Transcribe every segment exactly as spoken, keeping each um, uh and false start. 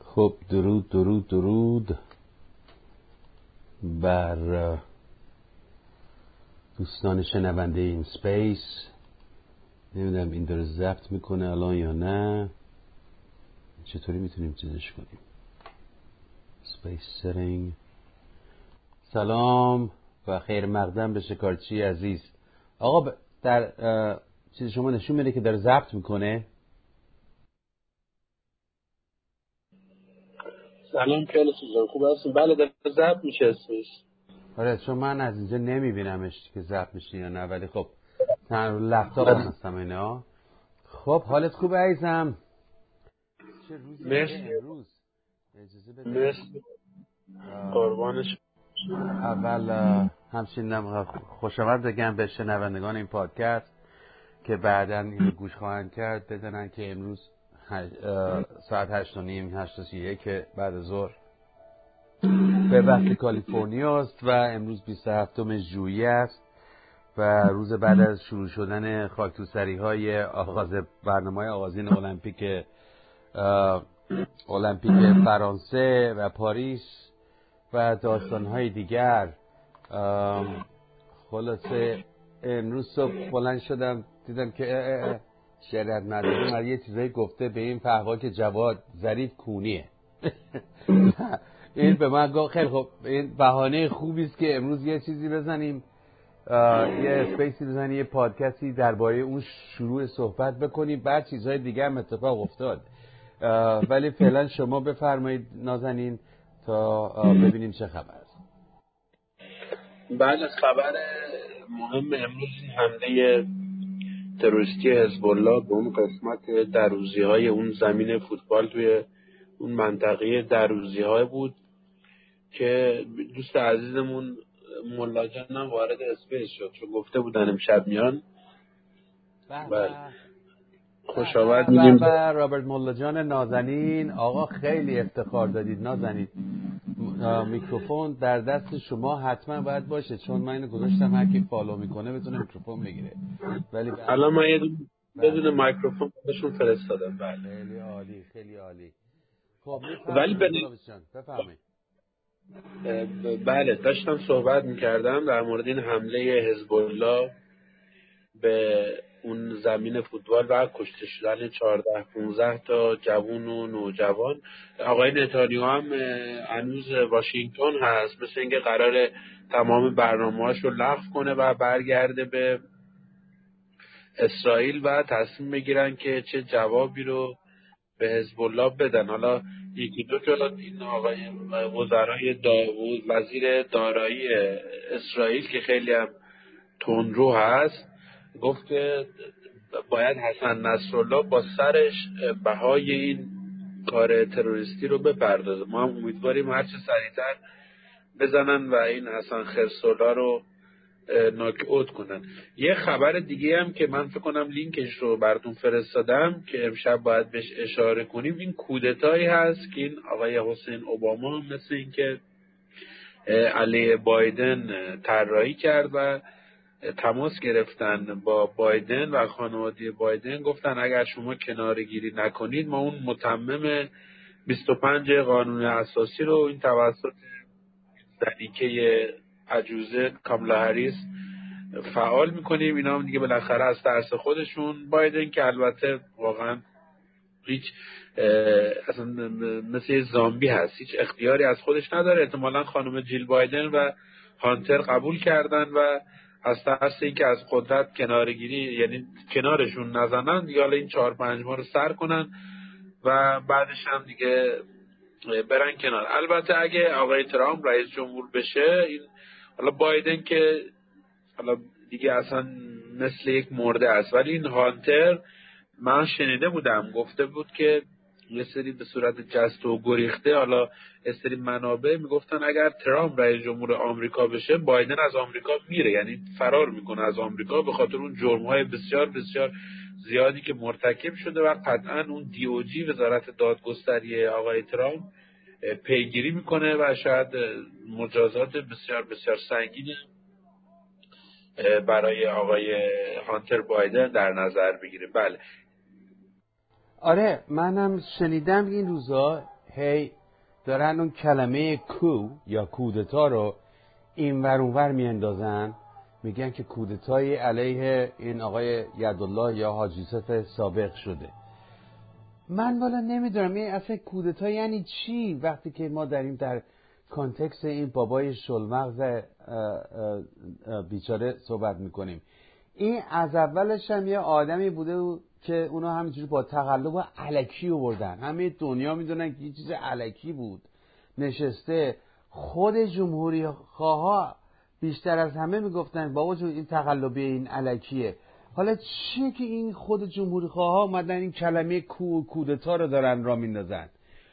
خب درود درود درود بر دوستان شنونده این سپیس. نمیدونم این داره ضبط میکنه الان یا نه. چطوری میتونیم چیزش کنیم؟ سپیس سرینگ. سلام و خیر مقدم به شکارچی عزیز. آقا در چیز شما نشون میده که داره ضبط میکنه. سلام خیلی سوزان خوب هستیم. بله داره ضبط میشه اسمش. آره چون من از اینجا نمیبینمش که ضبط میشه یا نه، ولی خب تن لپتاپم هستم اینا. خب حالت خوبه عزیزم؟ چه روزی امروز؟ اجازه بده. مرسی قربانش. اول همچنین خوش آمد بگم به شنوندگان این پادکست که بعداً اینو گوش خواهند کرد، بدونن که امروز ساعت هشت و نیم هشت و سی و یک بعد از ظهر به وقت کالیفرنیا است و امروز بیست و هفتم ژوئیه است و روز بعد از شروع شدن خاکتوسری های آغاز برنامه آغازین المپیک المپیک فرانسه و پاریس و داستان های دیگر. خلاصه امروز صبح بلند شدم دیدم که شریعت مداری اومد یه چیزایی گفته به این فحوا که جواد ظریف کونیه. این به من گفت خیلی خب این بهانه خوبی است که امروز یه چیزی بزنیم، یه اسپیسی بزنیم، یه پادکستی درباره اون شروع صحبت بکنیم، بعد چیزهای دیگه هم اتفاق افتاد. ولی فعلا شما بفرمایید نازنین تا ببینیم چه خبر است. بعد از خبر مهم امروز این حمله تروریستی حزب الله به اون قسمت دروزی های اون زمین فوتبال توی اون منطقه دروزی های بود که دوست عزیزمون ملا جان هم وارد اسپیس شد چون گفته بودن امشب میان. بله خوش آمد میگیم به رابرت ملا جان نازنین. آقا خیلی افتخار دادید نازنین. میکروفون در دست شما حتما باید باشه چون من اینو گذاشتم هر کی فالو میکنه بتونه میکروفون بگیره. ولی الان من یه بدون میکروفون بهشون فرستادم. بله خیلی عالی خیلی عالی. خب ولی بفرمایید. بله داشتم صحبت میکردم در مورد این حمله حزب الله به اون زمین فوتبال و کشته شدن چهارده پانزده تا جوان و نوجوان. آقای نتانیاهو هم هنوز واشنگتن هست، مثل اینکه قرار تمام برنامه‌هاش رو لغو کنه و برگرده به اسرائیل و تصمیم بگیرن که چه جوابی رو به حزب الله بدن. حالا یکی دو تا این آقای وزرای داوود وزیر دارایی اسرائیل که خیلی هم تندرو هست گفت که باید حسن نصرالله با سرش بهای این کار تروریستی رو بپردازه. ما هم امیدواریم هرچه سریعتر بزنن و این حسن خرسولا رو ناک اوت کنن. یه خبر دیگه هم که من فکر کنم لینکش رو براتون فرستادم که امشب باید بهش اشاره کنیم، این کودتایی هست که این آقای حسین اوباما مثل این که علیه بایدن طراحی کرد و تماس گرفتن با بایدن و خانواده بایدن، گفتن اگر شما کناره‌گیری نکنید ما اون متمم بیست و پنج قانون اساسی رو این توسط زنیکه عجوزه کاملا هریس فعال میکنیم. اینا هم دیگه بالاخره از ترس خودشون، بایدن که البته واقعا هیچ اصلا مثل زامبی هست، هیچ اختیاری از خودش نداره. احتمالاً خانم جیل بایدن و هانتر قبول کردن و از ترس اینکه از قدرت کنارگیری یعنی کنارشون نزنن دیگه حالا این چهار پنج ماه رو سر کنن و بعدش هم دیگه برن کنار. البته اگه آقای ترامپ رئیس جمهور بشه، این حالا بایدن که حالا دیگه اصلا مثل یک مرده است، ولی این هانتر من شنیده بودم گفته بود که یه سری به صورت جست و گریخته، حالا یه سری منابع میگفتن اگر ترامپ رئیس جمهور آمریکا بشه بایدن از آمریکا میره، یعنی فرار میکنه از آمریکا به خاطر اون جرم‌های بسیار بسیار زیادی که مرتکب شده و قطعا اون دی او جی وزارت دادگستری آقای ترامپ پیگیری میکنه و شاید مجازات بسیار بسیار سنگینی برای آقای هانتر بایدن در نظر بگیره. بله آره منم شنیدم این روزا هی دارن اون کلمه کو یا کودتا رو این ور اون ور میاندازن، میگن که کودتای علیه این آقای یدالله یا حاجی یوسف سابق شده. من والا نمیدونم این اصلا کودتا یعنی چی وقتی که ما داریم در کانتکست این بابای شلمغز بیچاره صحبت میکنیم. این از اولش هم یه آدمی بوده که اونا همینجوری با تقلب و الکی آوردن، همه دنیا میدونن که یه چیز الکی بود نشسته. خود جمهوری خواه بیشتر از همه میگفتن بابا جون این تقلبی این الکیه. حالا چیه که این خود جمهوری خواه ها اومدن این کلمه کو کودتا رو دارن را میندازن؟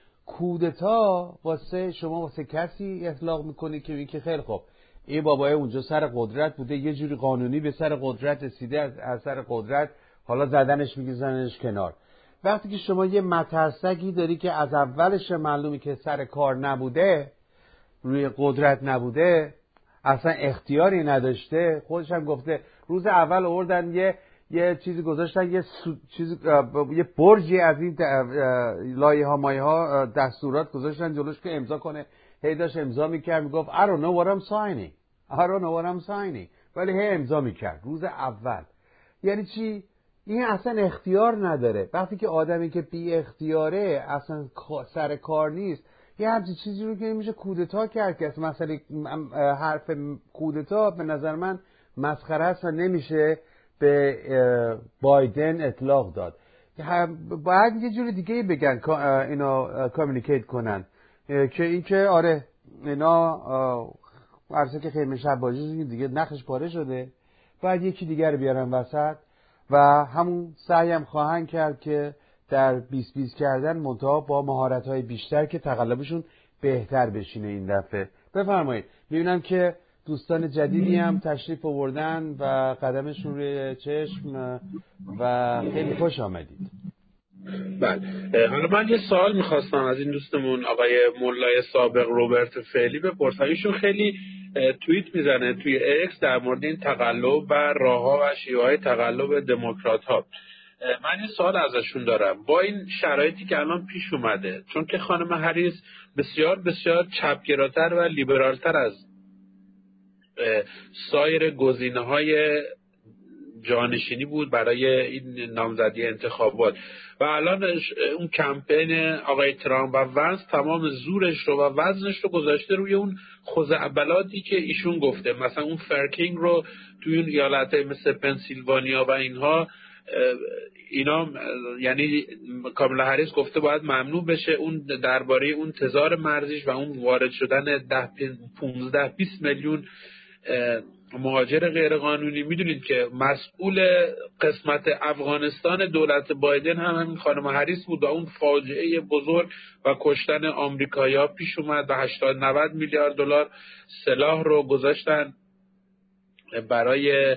کودتا واسه شما واسه کسی اطلاق میکنه که میگه خیلی خوب این بابای اونجا سر قدرت بوده، یه جوری قانونی به سر قدرت رسیده، از سر قدرت حالا زدنش میگذارنش کنار. وقتی که شما یه مترسگی داری که از اولش معلومه که سر کار نبوده، روی قدرت نبوده، اصلا اختیاری نداشته، خودش هم گفته روز اول آوردن یه یه چیزی گذاشتن، یه سو... چیزی یه برجی از این لایه ها مایه ها دستورات گذاشتن جلوش که امضا کنه. هی داشت امضا میکرد، میگفت I don't know what I'm signing I don't know what I'm signing ولی هی امضا میکرد روز اول. یعنی چی؟ این اصلا اختیار نداره. وقتی که آدمی که بی اختیاره اصلا سر کار نیست، یه همچین چیزی رو که میشه کودتا کرد که مثلا حرف کودتا به نظر من مسخره است و نمیشه به بایدن اطلاق داد. باید یه جوری دیگه بگن اینا کامیونیکیت کنن که این که آره اینا عرضه که خیمه شباجی دیگه نخش پاره شده، باید یکی دیگر رو بیارن وسط و همون سعی هم خواهن کرد که در بیست بیست کردن منتها با مهارت‌های بیشتر که تقلبشون بهتر بشینه این دفعه. بفرمایید. میبینم که دوستان جدیدی هم تشریف آوردن و قدمشون روی چشم و خیلی خوش آمدید. بله، حالا من یه سوال میخواستم از این دوستمون آقای مولای سابق روبرت فعلی بپرسم. ایشون خیلی توییت میزنه توی اکس در مورد این تقلب و راه‌ها و شیوه‌های تقلب دموکرات‌ها. من یه سوال ازشون دارم. با این شرایطی که الان پیش اومده، چون که خانم هریس بسیار بسیار چپگراتر و لیبرالتر از سایر گزینه‌های جانشینی بود برای این نامزدی انتخابات و الان اون کمپین آقای ترامپ و ونس تمام زورش رو و وزنش رو گذاشته روی اون خزعبلاتی که ایشون گفته. مثلا اون فرکینگ رو توی اون ایالت‌های مثل پنسیلوانیا و اینها اینا، یعنی کاملا هریس گفته باید ممنوع بشه اون درباره اون تزار مرزیش و اون وارد شدن ده پونزده بیست میلیون مهاجر غیرقانونی. میدونید که مسئول قسمت افغانستان دولت بایدن هم همین خانم هریس بود و اون فاجعه بزرگ و کشتن آمریکایی‌ها پیش اومد و هشتاد نود میلیارد دلار سلاح رو گذاشتن برای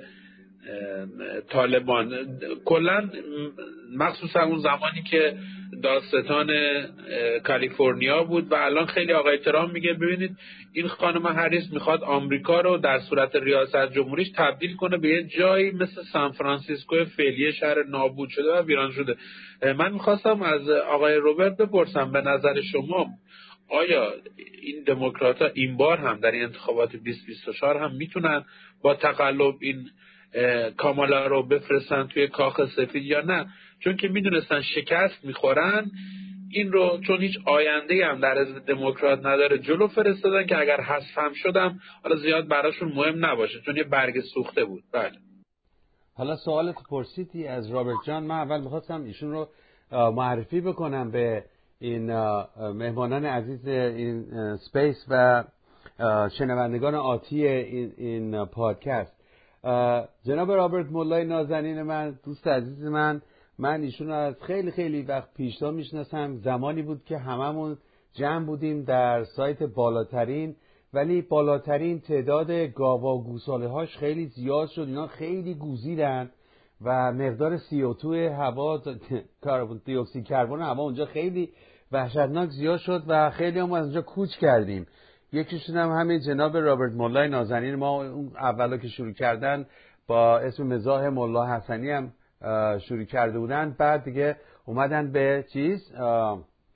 طالبان. کلا مخصوصا اون زمانی که داستان کالیفرنیا بود و الان خیلی آقای ترامپ میگه ببینید این خانم هریس میخواد آمریکا رو در صورت ریاست جمهوریش تبدیل کنه به یه جایی مثل سان فرانسیسکو فعلی، شهر نابود شده و ویران شده. من میخواستم از آقای روبرت بپرسم به نظر شما آیا این دموکرات‌ها این بار هم در این انتخابات بیست بیست و چهار هم میتونن با تقلب این کامالا رو بفرستن توی کاخ سفید یا نه؟ چون که میدونستن شکست میخورن، این رو چون هیچ آینده هم در حزب دموکرات نداره جلو فرستادن که اگر حذف هم شدم حالا زیاد براشون مهم نباشه چون یه برگ سوخته بود. بله. حالا سوالت پرسیدی از رابرت جان. من اول میخواستم ایشون رو معرفی بکنم به این مهمانان عزیز این سپیس و شنوندگان آتی این, این پادکست. جناب رابرت مولای نازنین من، دوست عزیز من، من ایشون رو از خیلی خیلی وقت پیشتا میشناسم. زمانی بود که هممون جمع بودیم در سایت بالاترین، ولی بالاترین تعداد گاوا و گوساله هاش خیلی زیاد شد، اینا خیلی گوزیدن و مقدار سی او دو هوا، کربن دی اکسید کربن هوا اونجا خیلی وحشتناک زیاد شد و خیلی هم از اونجا کوچ کردیم. یکیشون هم همین جناب رابرت مولای نازنین. ما اون اولا که شروع کردن با اسم مزاح مولا حسنی هم شروع کرده بودن، بعد دیگه اومدن به چیز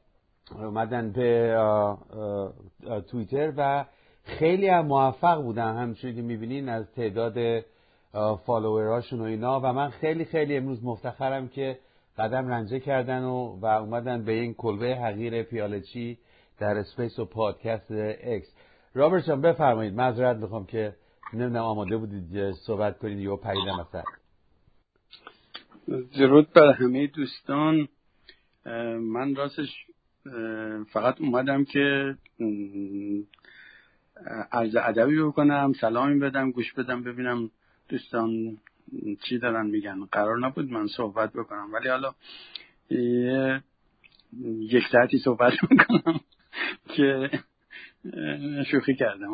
اومدن به توییتر و خیلی هم موفق بودن، همچنین که میبینین از تعداد فالووراشون و اینا. و من خیلی خیلی امروز مفتخرم که قدم رنجه کردن و و اومدن به این کلبه حقیر پیاله چی در اسپیس و پادکست اکس. رابرت جان بفرمایید. معذرت میخوام که نمیدونم آماده بودید صحبت کنید یا پریدم مثلا. درود بر همه دوستان. من راستش فقط اومدم که عرض ادبی بکنم، سلامی بدم، گوش بدم، ببینم دوستان چی دارن میگن. قرار نبود من صحبت بکنم ولی حالا یک ساعتی صحبت میکنم که شوخی کردم.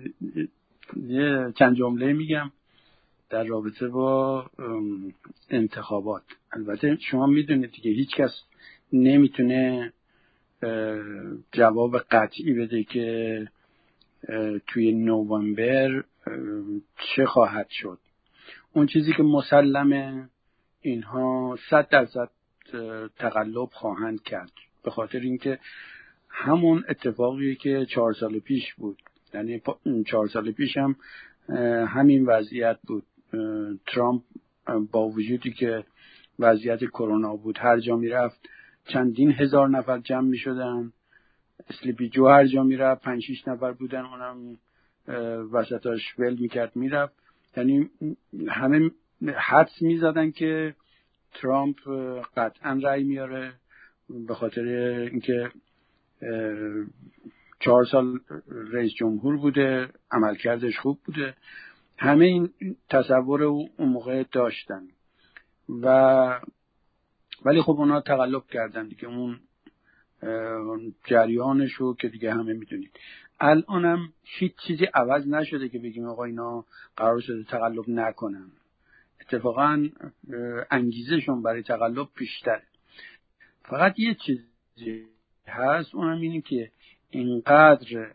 یه چند جمله میگم در رابطه با انتخابات. البته شما میدونید دیگه هیچ کس نمیتونه جواب قطعی بده که توی نوامبر چه خواهد شد. اون چیزی که مسلمه اینها صد درصد تقلب خواهند کرد، به خاطر اینکه همون اتفاقی که چهار سال پیش بود، یعنی چهار سال پیش هم همین وضعیت بود. ترامپ با وجودی که وضعیت کرونا بود هر جا میرفت چندین هزار نفر جمع میشدن. اسلیپی جو هر جا میرفت پنج شیش نفر بودن، اونم وسطاش ول میکرد میرفت. یعنی همه حدس میزدن که ترامپ قطعا رأی میاره، به خاطر اینکه چهار سال رئیس جمهور بوده، عملکردش خوب بوده. همه این تصور اون موقع داشتن و ولی خب اونا تقلب کردن دیگه. اون جریانشو که دیگه همه میدونید. الانم هیچ چیزی عوض نشده که بگیم آقا اینا قرار شده تقلب نکنن. اتفاقا انگیزشون برای تقلب بیشتره. فقط یه چیزی هست، اونم اینه که اینقدر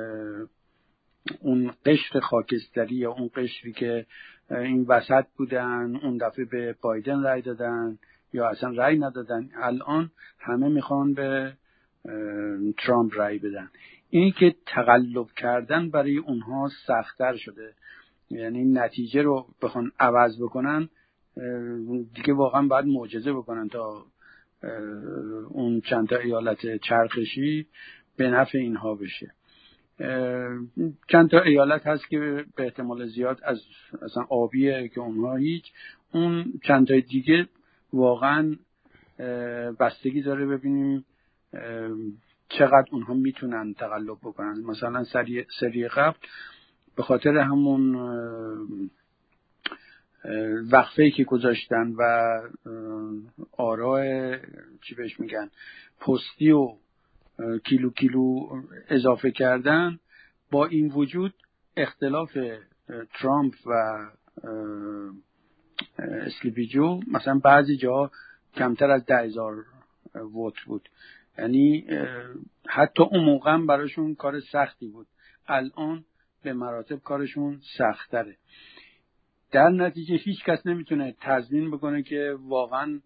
اون قشر خاکستری یا اون قشری که این وسط بودن اون دفعه به بایدن رای دادن یا اصلا رای ندادن، الان همه میخوان به ترامپ رای بدن. این که تقلب کردن برای اونها سخت‌تر شده، یعنی نتیجه رو بخوان عوض بکنن دیگه واقعا باید معجزه بکنن تا اون چند تا ایالت چرخشی به نفع اینها بشه. چند تا ایالت هست که به احتمال زیاد از اصلا آبیه که اونها هیچ. اون چند تا دیگه واقعا بستگی داره ببینیم چقدر اونها میتونن تقلب بکنن. مثلا سری سری قبل به خاطر همون وقفه‌ای که گذاشتن و آراء چی بهش میگن پستی و کیلو کیلو اضافه کردن، با این وجود اختلاف ترامپ و اسلیپی جو مثلا بعضی جا کمتر از ده هزار ووت بود. یعنی حتی اون موقع براشون کار سختی بود، الان به مراتب کارشون سخت‌تره. در نتیجه هیچ کس نمیتونه تضمین بکنه که واقعا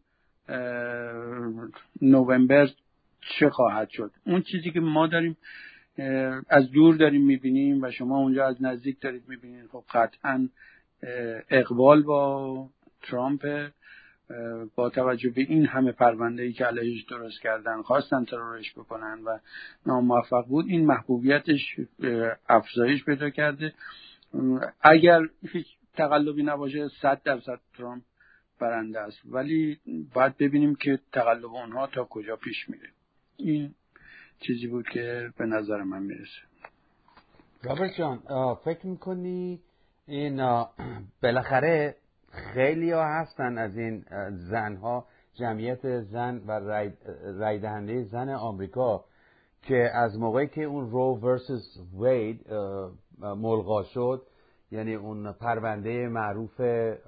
نوامبر چه خواهد شد. اون چیزی که ما داریم از دور داریم میبینیم و شما اونجا از نزدیک دارید میبینید، خب قطعا اقبال با ترامپ، با توجه به این همه پرونده‌ای که علیهش درست کردن، خواستن ترورش بکنن و ناموفق بود، این محبوبیتش افزایش پیدا کرده. اگر هیچ تقلبی نباشه صد درصد ترامپ برنده است، ولی باید ببینیم که تقلب اونها تا کجا پیش میره. این چیزی بود که به نظر من میرسه. رابرت جان، فکر میکنی این بالاخره خیلی ها هستن از این زنها، جمعیت زن و رای, رای دهنده زن آمریکا که از موقعی که اون رو ورسس وید ملغا شد، یعنی اون پرونده معروف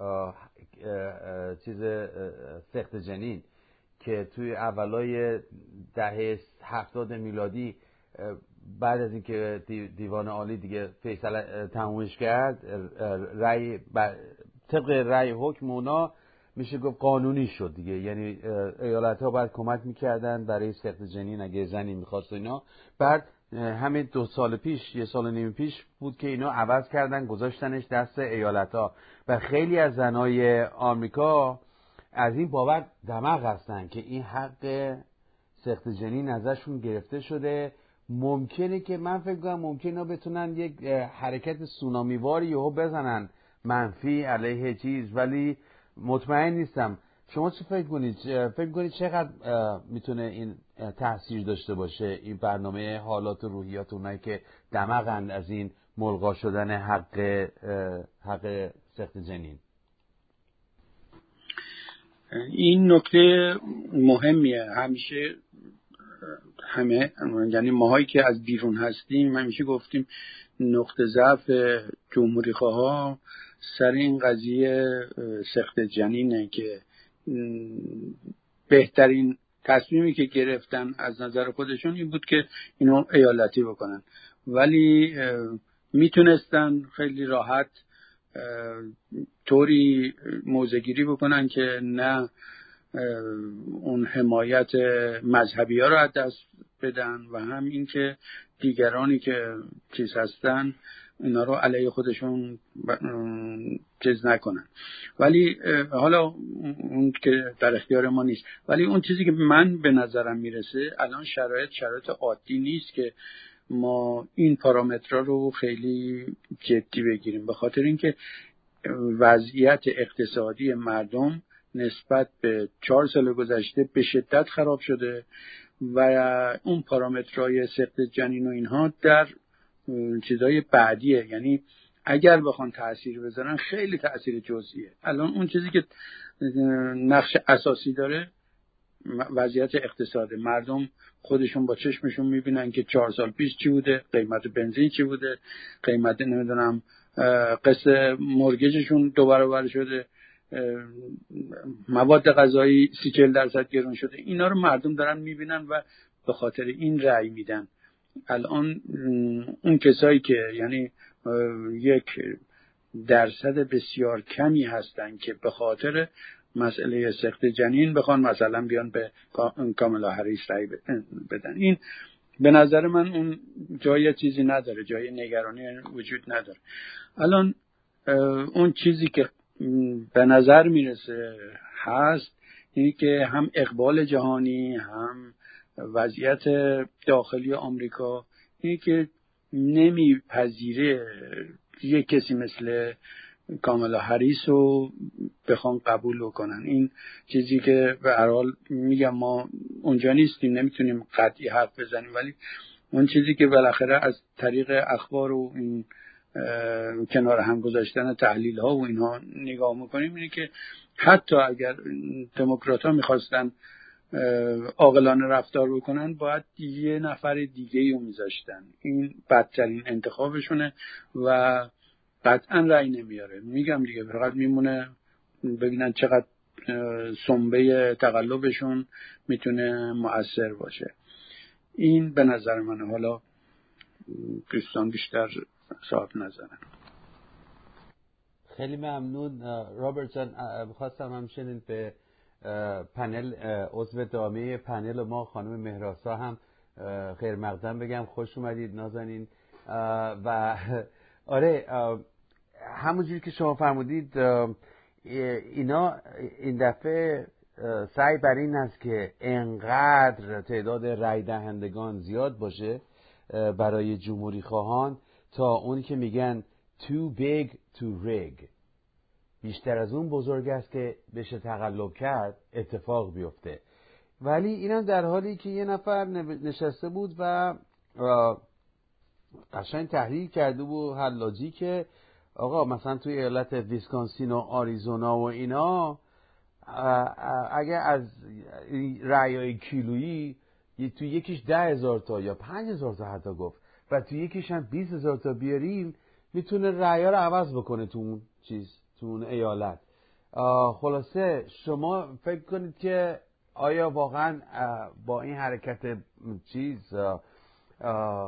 چیز سخت جنین که توی اولای دهه هفتاد میلادی بعد از اینکه دیوان عالی دیگه فیصله تمومش کرد، رأی طبق رأی حکم اونا میشه گفت قانونی شد دیگه. یعنی ایالت ها باید کمک میکردن برای سقط جنین اگه زنی میخواست اینا. بعد همین دو سال پیش، یه سال و نیم پیش بود که اینا عوض کردن، گذاشتنش دست ایالت ها و خیلی از زنای آمریکا از این بابت دماغ هستن که این حق سقط جنین ازشون گرفته شده. ممکنه که من فکر کنم ممکنه بتونن یک حرکت سونامیواری یهو بزنن منفی علیه چیز، ولی مطمئن نیستم. شما چه فکر کنید؟ فکر کنید چقدر میتونه این تاثیر داشته باشه این برنامه حالات و روحیات اونایی که دماغن از این ملغا شدن حق حق سقط جنین؟ این نکته مهمیه. همیشه همه، یعنی ماهایی که از بیرون هستیم، همیشه گفتیم نقطه ضعف جمهوری خواها سر این قضیه سقط جنینه که بهترین تصمیمی که گرفتن از نظر خودشون این بود که اینو ایالتی بکنن، ولی میتونستن خیلی راحت طوری موضع‌گیری بکنن که نه اون حمایت مذهبی ها رو از دست بدن و هم این که دیگرانی که چیز هستن اینا رو علیه خودشون چیز نکنن. ولی حالا اون که در اختیار ما نیست، ولی اون چیزی که من به نظرم میرسه الان شرایط شرایط عادی نیست که ما این پارامترها رو خیلی جدی بگیریم، به خاطر اینکه وضعیت اقتصادی مردم نسبت به چهار سال گذشته به شدت خراب شده و اون پارامترهای سقط جنین و اینها در چیزای بعدیه. یعنی اگر بخوان تأثیر بذارن خیلی تأثیر جزئیه. الان اون چیزی که نقش اساسی داره وضعیت اقتصاد مردم، خودشون با چشمشون میبینن که چهار سال پیش چی بوده، قیمت بنزین چی بوده، قیمت نمیدونم قسط مورگیجشون دو برابر شده، مواد غذایی سی چهل درصد گرون شده. اینا رو مردم دارن میبینن و به خاطر این رأی میدن. الان اون کسایی که یعنی یک درصد بسیار کمی هستن که به خاطر مسئله سقط جنین بخوان مثلا بیان به کامالا هریس رأی بدن، این به نظر من اون جای چیزی نداره، جای نگرانی وجود نداره. الان اون چیزی که به نظر میرسه هست اینی که هم اقبال جهانی هم وضعیت داخلی آمریکا اینی که نمیپذیره یک کسی مثل کامالا هریس رو بخوان قبول بکنن. این چیزی که به هر حال میگم ما اونجا نیستیم نمیتونیم قطعی حرف بزنیم، ولی اون چیزی که بالاخره از طریق اخبار و این کنار هم گذاشتن تحلیل ها و اینها نگاه میکنیم اینه که حتی اگر دموکرات ها میخواستن عاقلانه رفتار بکنن باید یه نفر دیگه رو میذاشتن. این بدترین انتخابشونه و قطعا رأی نمیاره. میگم دیگه فقط میمونه ببینن چقدر سنبه تقلبشون میتونه مؤثر باشه. این به نظر منه. حالا دوستان بیشتر صاحب نظرن. خیلی ممنون رابرت جان. خواستم همچنین به پنل عضو دائمی پنل ما خانم مهراسا هم خیر مقدم بگم. خوش اومدید نازنین. و آره همونجوری که شما فرمودید اینا این دفعه سعی بر این است که انقدر تعداد رای دهندگان زیاد باشه برای جمهوری خواهان تا اونی که میگن too big to rig، بیشتر از اون بزرگ است که بشه تقلب کرد، اتفاق بیفته. ولی اینم در حالی که یه نفر نشسته بود و قشنگ تحلیل کرده بود حلاجی که آقا مثلا توی ایالت ویسکانسین و آریزونا و اینا اگه از رأیای کیلویی توی یکیش ده هزار تا یا پنج هزار تا حتی گفت و توی یکیش هم بیست هزار تا بیاریم میتونه رأی‌ها رو عوض بکنه تو اون چیز، تو اون ایالت. خلاصه شما فکر کنید که آیا واقعا با این حرکت چیز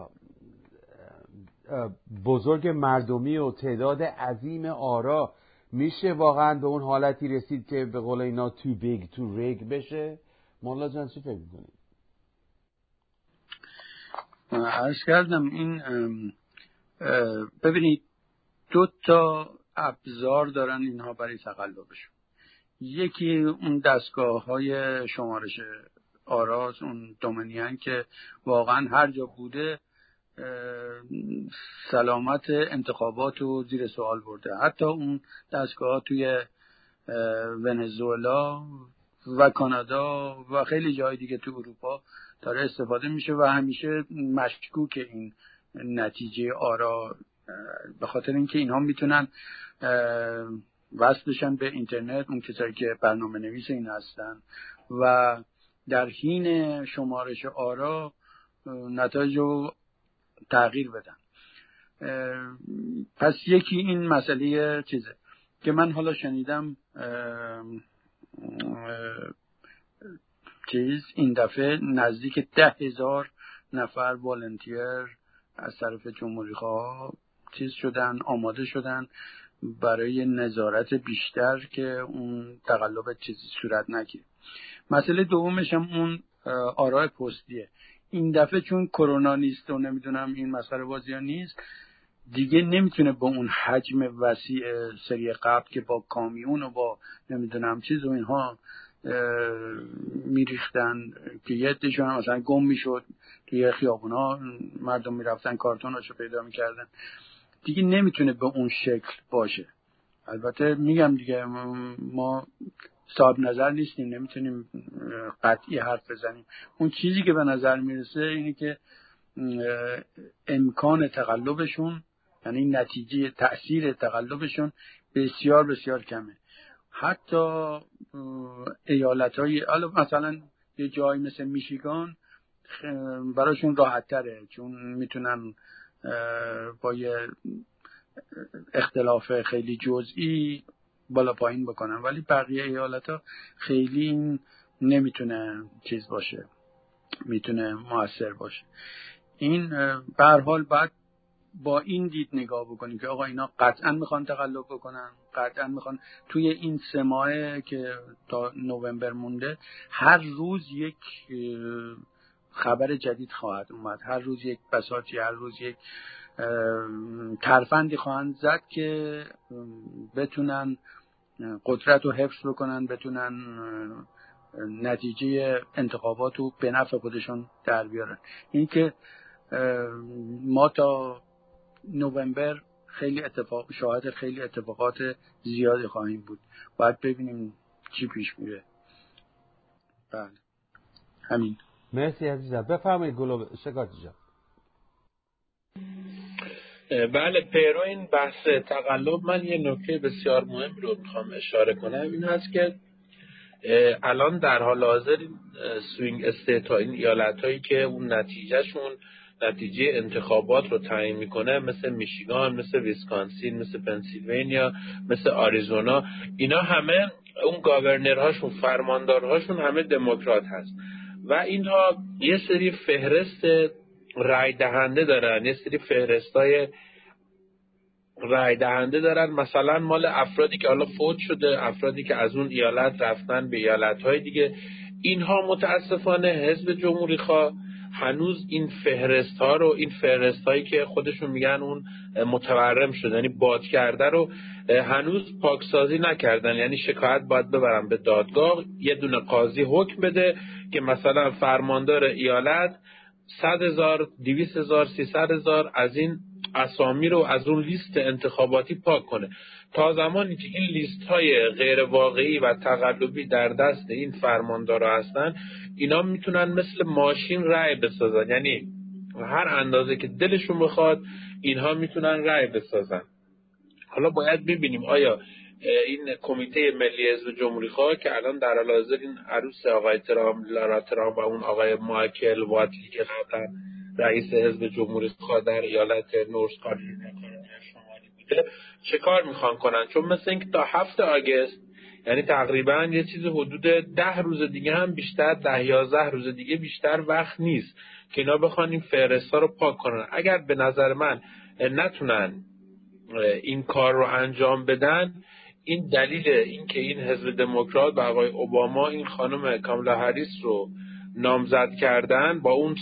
بزرگ مردمی و تعداد عظیم آرا میشه واقعا به اون حالتی رسید که به قول اینا تو بیگ تو ریگ بشه؟ مولا جان چی فکر میکنید؟ عرض کردم این ببینید دو تا ابزار دارن اینها برای تقلبشون. یکی اون دستگاه های شمارش آراز، اون دومینیان که واقعا هر جا بوده سلامت انتخابات رو زیر سوال برده. حتی اون دستگاه ها توی ونزوئلا و کانادا و خیلی جای دیگه تو اروپا داره استفاده میشه و همیشه مشکوک این نتیجه آرا، به خاطر اینکه اینها میتونن وصل بشن به اینترنت، اون کسایی که برنامه نویس این هستن و در حین شمارش آرا نتایج رو تغییر بدن. پس یکی این مسئله چیزه که من حالا شنیدم چیز این دفعه نزدیک ده هزار نفر والنتیر از طرف جمهوری خواه چیز شدن، آماده شدن برای نظارت بیشتر که اون تقلب چیزی صورت نگیره. مسئله دومش هم اون آراء پستیه. این دفعه چون کرونا نیست و نمیدونم این مسخره بازی ها نیست، دیگه نمیتونه با اون حجم وسیع سری قبل که با کامیون و با نمیدونم چیز و اینها میریختن که یه عده‌شون هم مثلا گم میشد توی خیابونا، مردم میرفتن کارتوناشو پیدا میکردن، دیگه نمیتونه به اون شکل باشه. البته میگم دیگه ما صاحب نظر نیستیم، نمیتونیم قطعی حرف بزنیم. اون چیزی که به نظر میرسه اینه که امکان تقلبشون، یعنی نتیجه تأثیر تقلبشون بسیار بسیار کمه. حتی ایالت‌های مثلا یه جایی مثل میشیگان براشون راحت تره، چون میتونن با یه اختلاف خیلی جزئی بالا پایین بکنن، ولی بقیه ایالت‌ها خیلی نمیتونه چیز باشه، میتونه موثر باشه. این به هر حال بعد با این دید نگاه بکنیم که آقا اینا قطعا میخوان تقلب بکنن، قطعا میخوان توی این سه ماهه که تا نوامبر مونده هر روز یک خبر جدید خواهد اومد، هر روز یک بساطی، هر روز یک ترفندی خواهند زد که بتونن قدرت رو حفظ بکنن، بتونن نتیجه انتخابات رو به نفع خودشون در بیارن. این که ما تا نوامبر خیلی اتفاق شاهد خیلی اتفاقات زیادی خواهیم بود، باید ببینیم چی پیش میره. بله همین. مرسی عزیزم. بفرمایید گلو شکاتی جان. بله پیرو این بحث تقلب من یه نکته بسیار مهم رو میخوام اشاره کنم، این هست که الان در حال حاضر سوینگ استیت ها، این ایالت هایی که اون نتیجهشون نتیجه انتخابات رو تعیین میکنه، مثل میشیگان، مثل ویسکانسین، مثل پنسیلوانیا، مثل آریزونا، اینا همه اون گاورنرهاشون، فرماندارهاشون همه دموکرات هست و اینها یه سری فهرست رای دهنده دارن، یه سری فهرستای رای دهنده دارن، مثلا مال افرادی که حالا فوت شده، افرادی که از اون ایالت رفتن به ایالت‌های دیگه. اینها متاسفانه حزب جمهوری خواه هنوز این فهرست ها رو، این فهرست هایی که خودشون میگن اون متورم شده، یعنی باد کرده، رو هنوز پاکسازی نکردن. یعنی شکایت باید ببرن به دادگاه، یه دونه قاضی حکم بده که مثلا فرماندار ایالت صد هزار، دویست هزار، سیصد هزار از این اسامی رو از اون لیست انتخاباتی پاک کنه. تا زمانی که این لیست های غیر واقعی و تقلبی در دست این فرماندارا هستن، اینا میتونن مثل ماشین رای بسازن، یعنی هر اندازه که دلشون بخواد اینها میتونن رای بسازن. حالا باید ببینیم آیا این کمیته ملی حزب جمهوری خواه که الان در حال حاضر این عروس آقای ترامپ، لارا ترامپ و اون آقای مایکل واتلی که قبلا رئیس حزب جمهوری خواه در ایالت نورث کارولاینا شمالی بوده، چه کار میخوان کنن؟ چون مثل اینکه تا هفته آگوست، یعنی تقریبا یه چیز حدود ده روز دیگه هم بیشتر، ده یازده روز دیگه بیشتر وقت نیست که اینا بخوان این فهرستا رو پاک کنن. اگر به نظر من نتونن این کار رو انجام بدن، این دلیل این که این حزب دموکرات و آقای اوباما این خانم کامالا هریس رو نامزد کردن با اون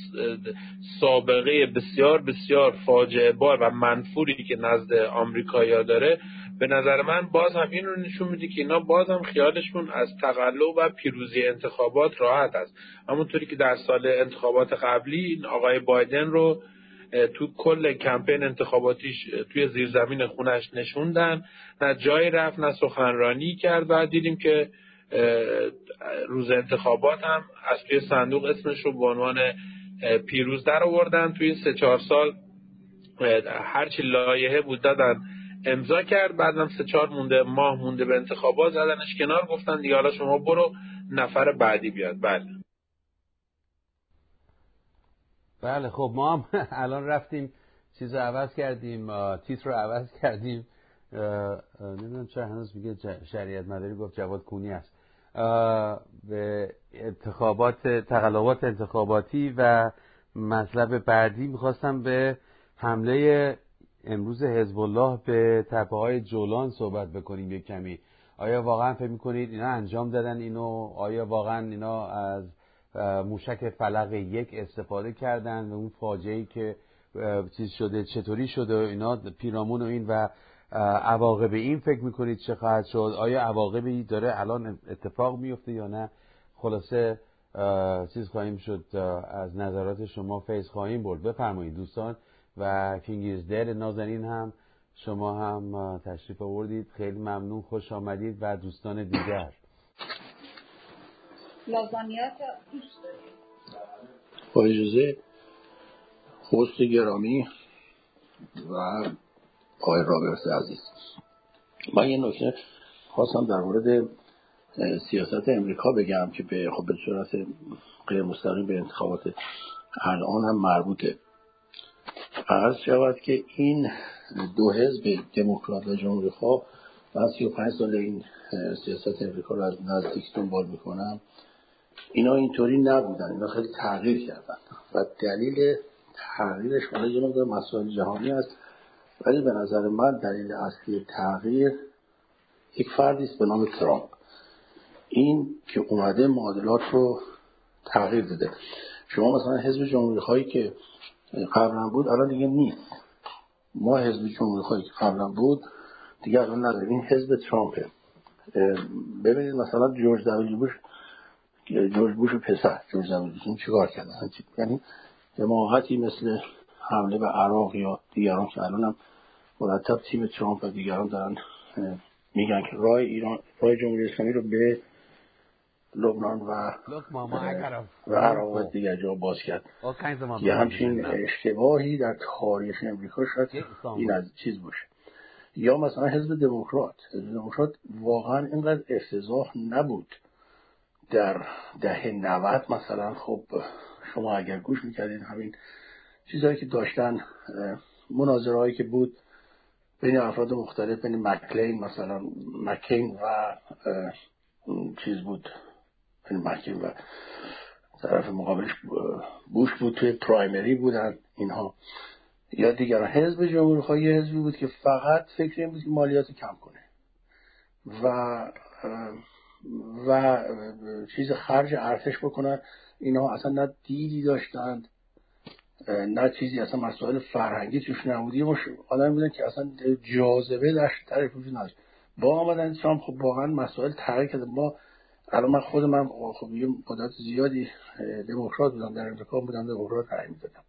سابقه بسیار بسیار فاجعه بار و منفوری که نزد آمریکایی‌ها داره، به نظر من باز هم این رو نشون میده که اینا باز هم خیالشون از تقلب و پیروزی انتخابات راحت است. همونطوری که در سال انتخابات قبلی این آقای بایدن رو تو کل کمپین انتخاباتیش توی زیرزمین خونش نشوندن، نه جایی رفت نه سخنرانی کرد و دیدیم که روز انتخابات هم از توی صندوق اسمش رو به عنوان پیروز در آوردن. توی این سه چهار سال هرچی لایحه بود دادن امضا کرد، بعدم سه چهار مونده ماه مونده به انتخابات زدنش کنار، گفتن دیگه حالا شما برو نفر بعدی بیاد. بله بله خب ما هم الان رفتیم چیز رو عوض کردیم، تیتر رو عوض کردیم. نمیدونم چرا هنوز میگه شریعت مداری گفت جواد کونی است. به انتخابات تقلبات انتخاباتی و مطلب بعدی میخواستم به حمله امروز حزب الله به تپه‌های جولان صحبت بکنیم یک کمی. آیا واقعا فکر میکنید اینا انجام دادن اینو؟ آیا واقعا اینا از موشک فلق یک استفاده کردن و اون فاجعه‌ای که چیز شده چطوری شده اینا پیرامون و این و عواقب این فکر میکنید چه خواهد شد؟ آیا عواقبی داره الان اتفاق میفته یا نه؟ خلاصه چیز خواهیم شد از نظرات شما فیض خواهیم برد. بفرمایید دوستان. و کینگیزدر نازنین هم شما هم تشریف آوردید، خیلی ممنون، خوش آمدید. و دوستان دیگر لازانیات با اجازه خوست گرامی و آقای رابرت عزیز، من یه نکته خواستم در مورد سیاست امریکا بگم که به خب به صورت غیر مستقیم به انتخابات الان هم مربوطه. عرض شود که این دو حزب دموکرات و جمهوری خواه و سی و پنج سال این سیاست امریکا رو از نزدیک دنبال میکنم، اینا اینطوری نبودن، اینا خیلی تغییر کردن و دلیل تغییرش حالا یه مقدار مسائل جهانی است، ولی به نظر من دلیل اصلی تغییر یک فردی است به نام ترامپ. این که اومده معادلات رو تغییر داده. شما مثلا حزب جمهوری خواهی که قبلا بود الان دیگه نیست. ما حزب جمهوری خواهی که قبلا بود دیگه الان نداریم. این حزب ترامپه. ببینید مثلا جورج دبلیو بوش، جورج بوش پسر جورج دبلیو بوش چیکار کردن؟ یعنی حماقتی مثل حمله به عراق یا دیگران که الان هم مرتب تیم ترامپ و دیگران دارن میگن که راه ایران، راه جمهوری اسلامی رو به لبنان و و عراق و دیگر جا باز کرد. یه همچین اشتباهی در تاریخ امریکا شاید این از چیز باشه. یا مثلا حزب دموکرات حزب دموکرات واقعا اینقدر افتضاح نبود در دهه نود. مثلا خب شما اگر گوش میکردین همین چیزهایی که داشتن، مناظرهایی که بود بین افراد مختلف، بین مکلین مثلا مکین و چیز بود، بین مکین و طرف مقابلش بوش بود، توی پرایمری بودن اینها. یا دیگر حزب جمهوری خواه یه حزبی بود که فقط فکر این بود که مالیات کم کنه و و چیز خرج ارتش بکنن. اینها اصلا نه دیدی داشتند نه چیزی، اصلا مسائل فرهنگی توش نبودی. ما آدم بودن که اصلا جاذبه در طرف وجود نداشت. با آمدن ترامپ خب واقعا مسائل تغییر کرده. ما الان من خود من خب یه مدت زیادی دموکرات بودم، در امریکا بودم، دموکرات رأی میدادم.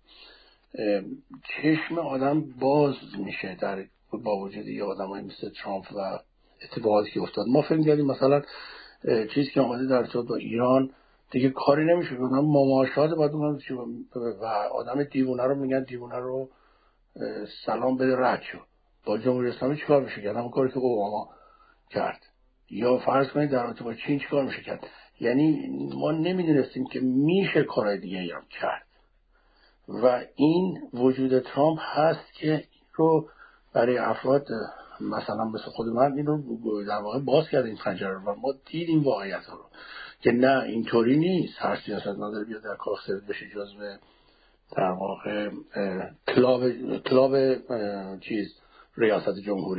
چشم آدم باز میشه در با وجود یه آدمایی مثل ترامپ و اتفاقاتی که افتاد. ما فکر کردیم مثلا چیزی که آمده در ارتباط با ایران دیگه کاری نمیشه، اونم مماشات باید اونم و آدم دیوونه رو میگن دیوونه رو سلام بده رد شو. با جمهوری اسلامی چیکار میشه کرد؟ همون کاری که اوباما کرد. یا فرض کنید در ارتباط با چین چیکار میشه کرد؟ یعنی ما نمیدونستیم که میشه کارهای دیگه هم کرد و این وجود ترامپ هست که رو برای افراد مثلا مثل خود من این رو در واقع باز کرد این خنجر رو و ما دیدیم واقعیت رو که نه اینطوری نیست. هر سیاستمدار بیاد در کار خرید بشه جزو در واقع کلاب کلاب چیز ریاست جمهوری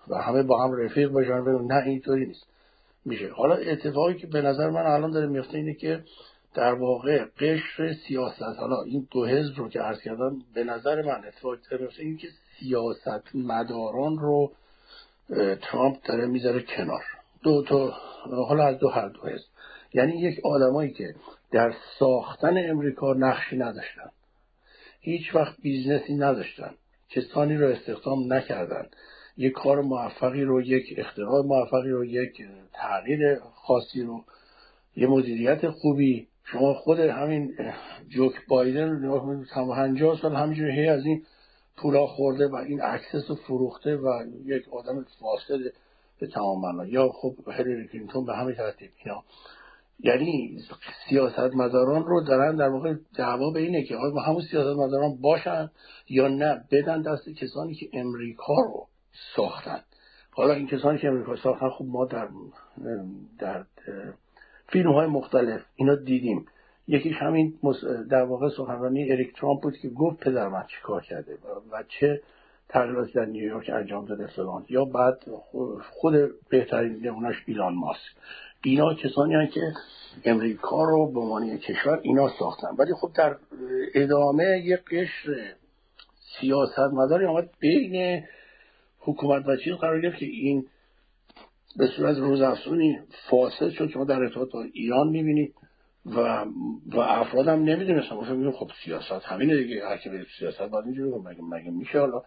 و همه با هم رفیق باشن. نه اینطوری نیست میشه. حالا اتفاقی که به نظر من الان داره میفته اینه که در واقع قشر سیاست، حالا این دو حزب رو که عرض کردم، به نظر من اتفاقی داره میفته اینه که سیاست مداران رو ترامپ داره میذاره کنار. دو تا حالا از دو هر دو حزب، یعنی یک آدمایی که در ساختن امریکا نقشی نداشتن، هیچ وقت بیزنسی نداشتن، کسانی رو استخدام نکردن، یک کار موفقی رو، یک اختراع موفقی رو، یک تغییر خاصی رو، یه مدیریت خوبی. شما خود همین جوک بایدن رو پنجاه سال همینجوری هی از این پولا خورده و این اکسس رو فروخته و یک آدم فاسد به تمام معنا. یا خب هیلاری کلینتون به همین ترتیب. اینا یعنی سیاست مداران رو دارن در واقع دعوا به اینه که آیا همون سیاست مداران باشن یا نه بدن دست کسانی که امریکا رو ساختن. حالا این کسانی که امریکا ساختن، خب ما در در فیلم های مختلف اینا دیدیم. یکیش همین در واقع سخنرانی اریک ترامپ بود که گفت پدر من چی کار کرده و چه تغییراتی در نیویورک انجام داده فلان. یا بعد خود بهترین نمونهش ایلان ماسک. اینا کسانی هستند که امریکا رو به عنوان کشور اینا ساختن. ولی خب در ادامه یک قشر سیاستمداری اومد بین حکومت و چیز قرار گرفت که این به صورت روزافزونی فاسد شد. شما در ارتباط با ایران میبینید و و افراد هم نمیدونستن. مثلا میگن خب سیاست همینه دیگه، هر کی به سیاست باید اینجوری کنه، مگه مگه میشه؟ حالا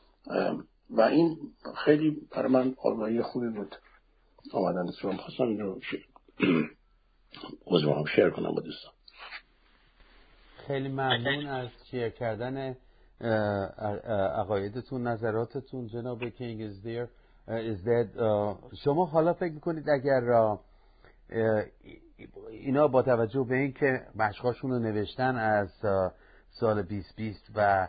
و این خیلی برای من آگاهی خوبی بود آمدن ترامپ. خواستم این رو موضوع هم شیر کنم با دوستان. خیلی ممنون از شیر کردن عقایدتون، نظراتتون جناب کینگ. is there is that شما حالا فکر میکنید اگر اینا با توجه به این که مشقاشون رو نوشتن از سال بیست بیست و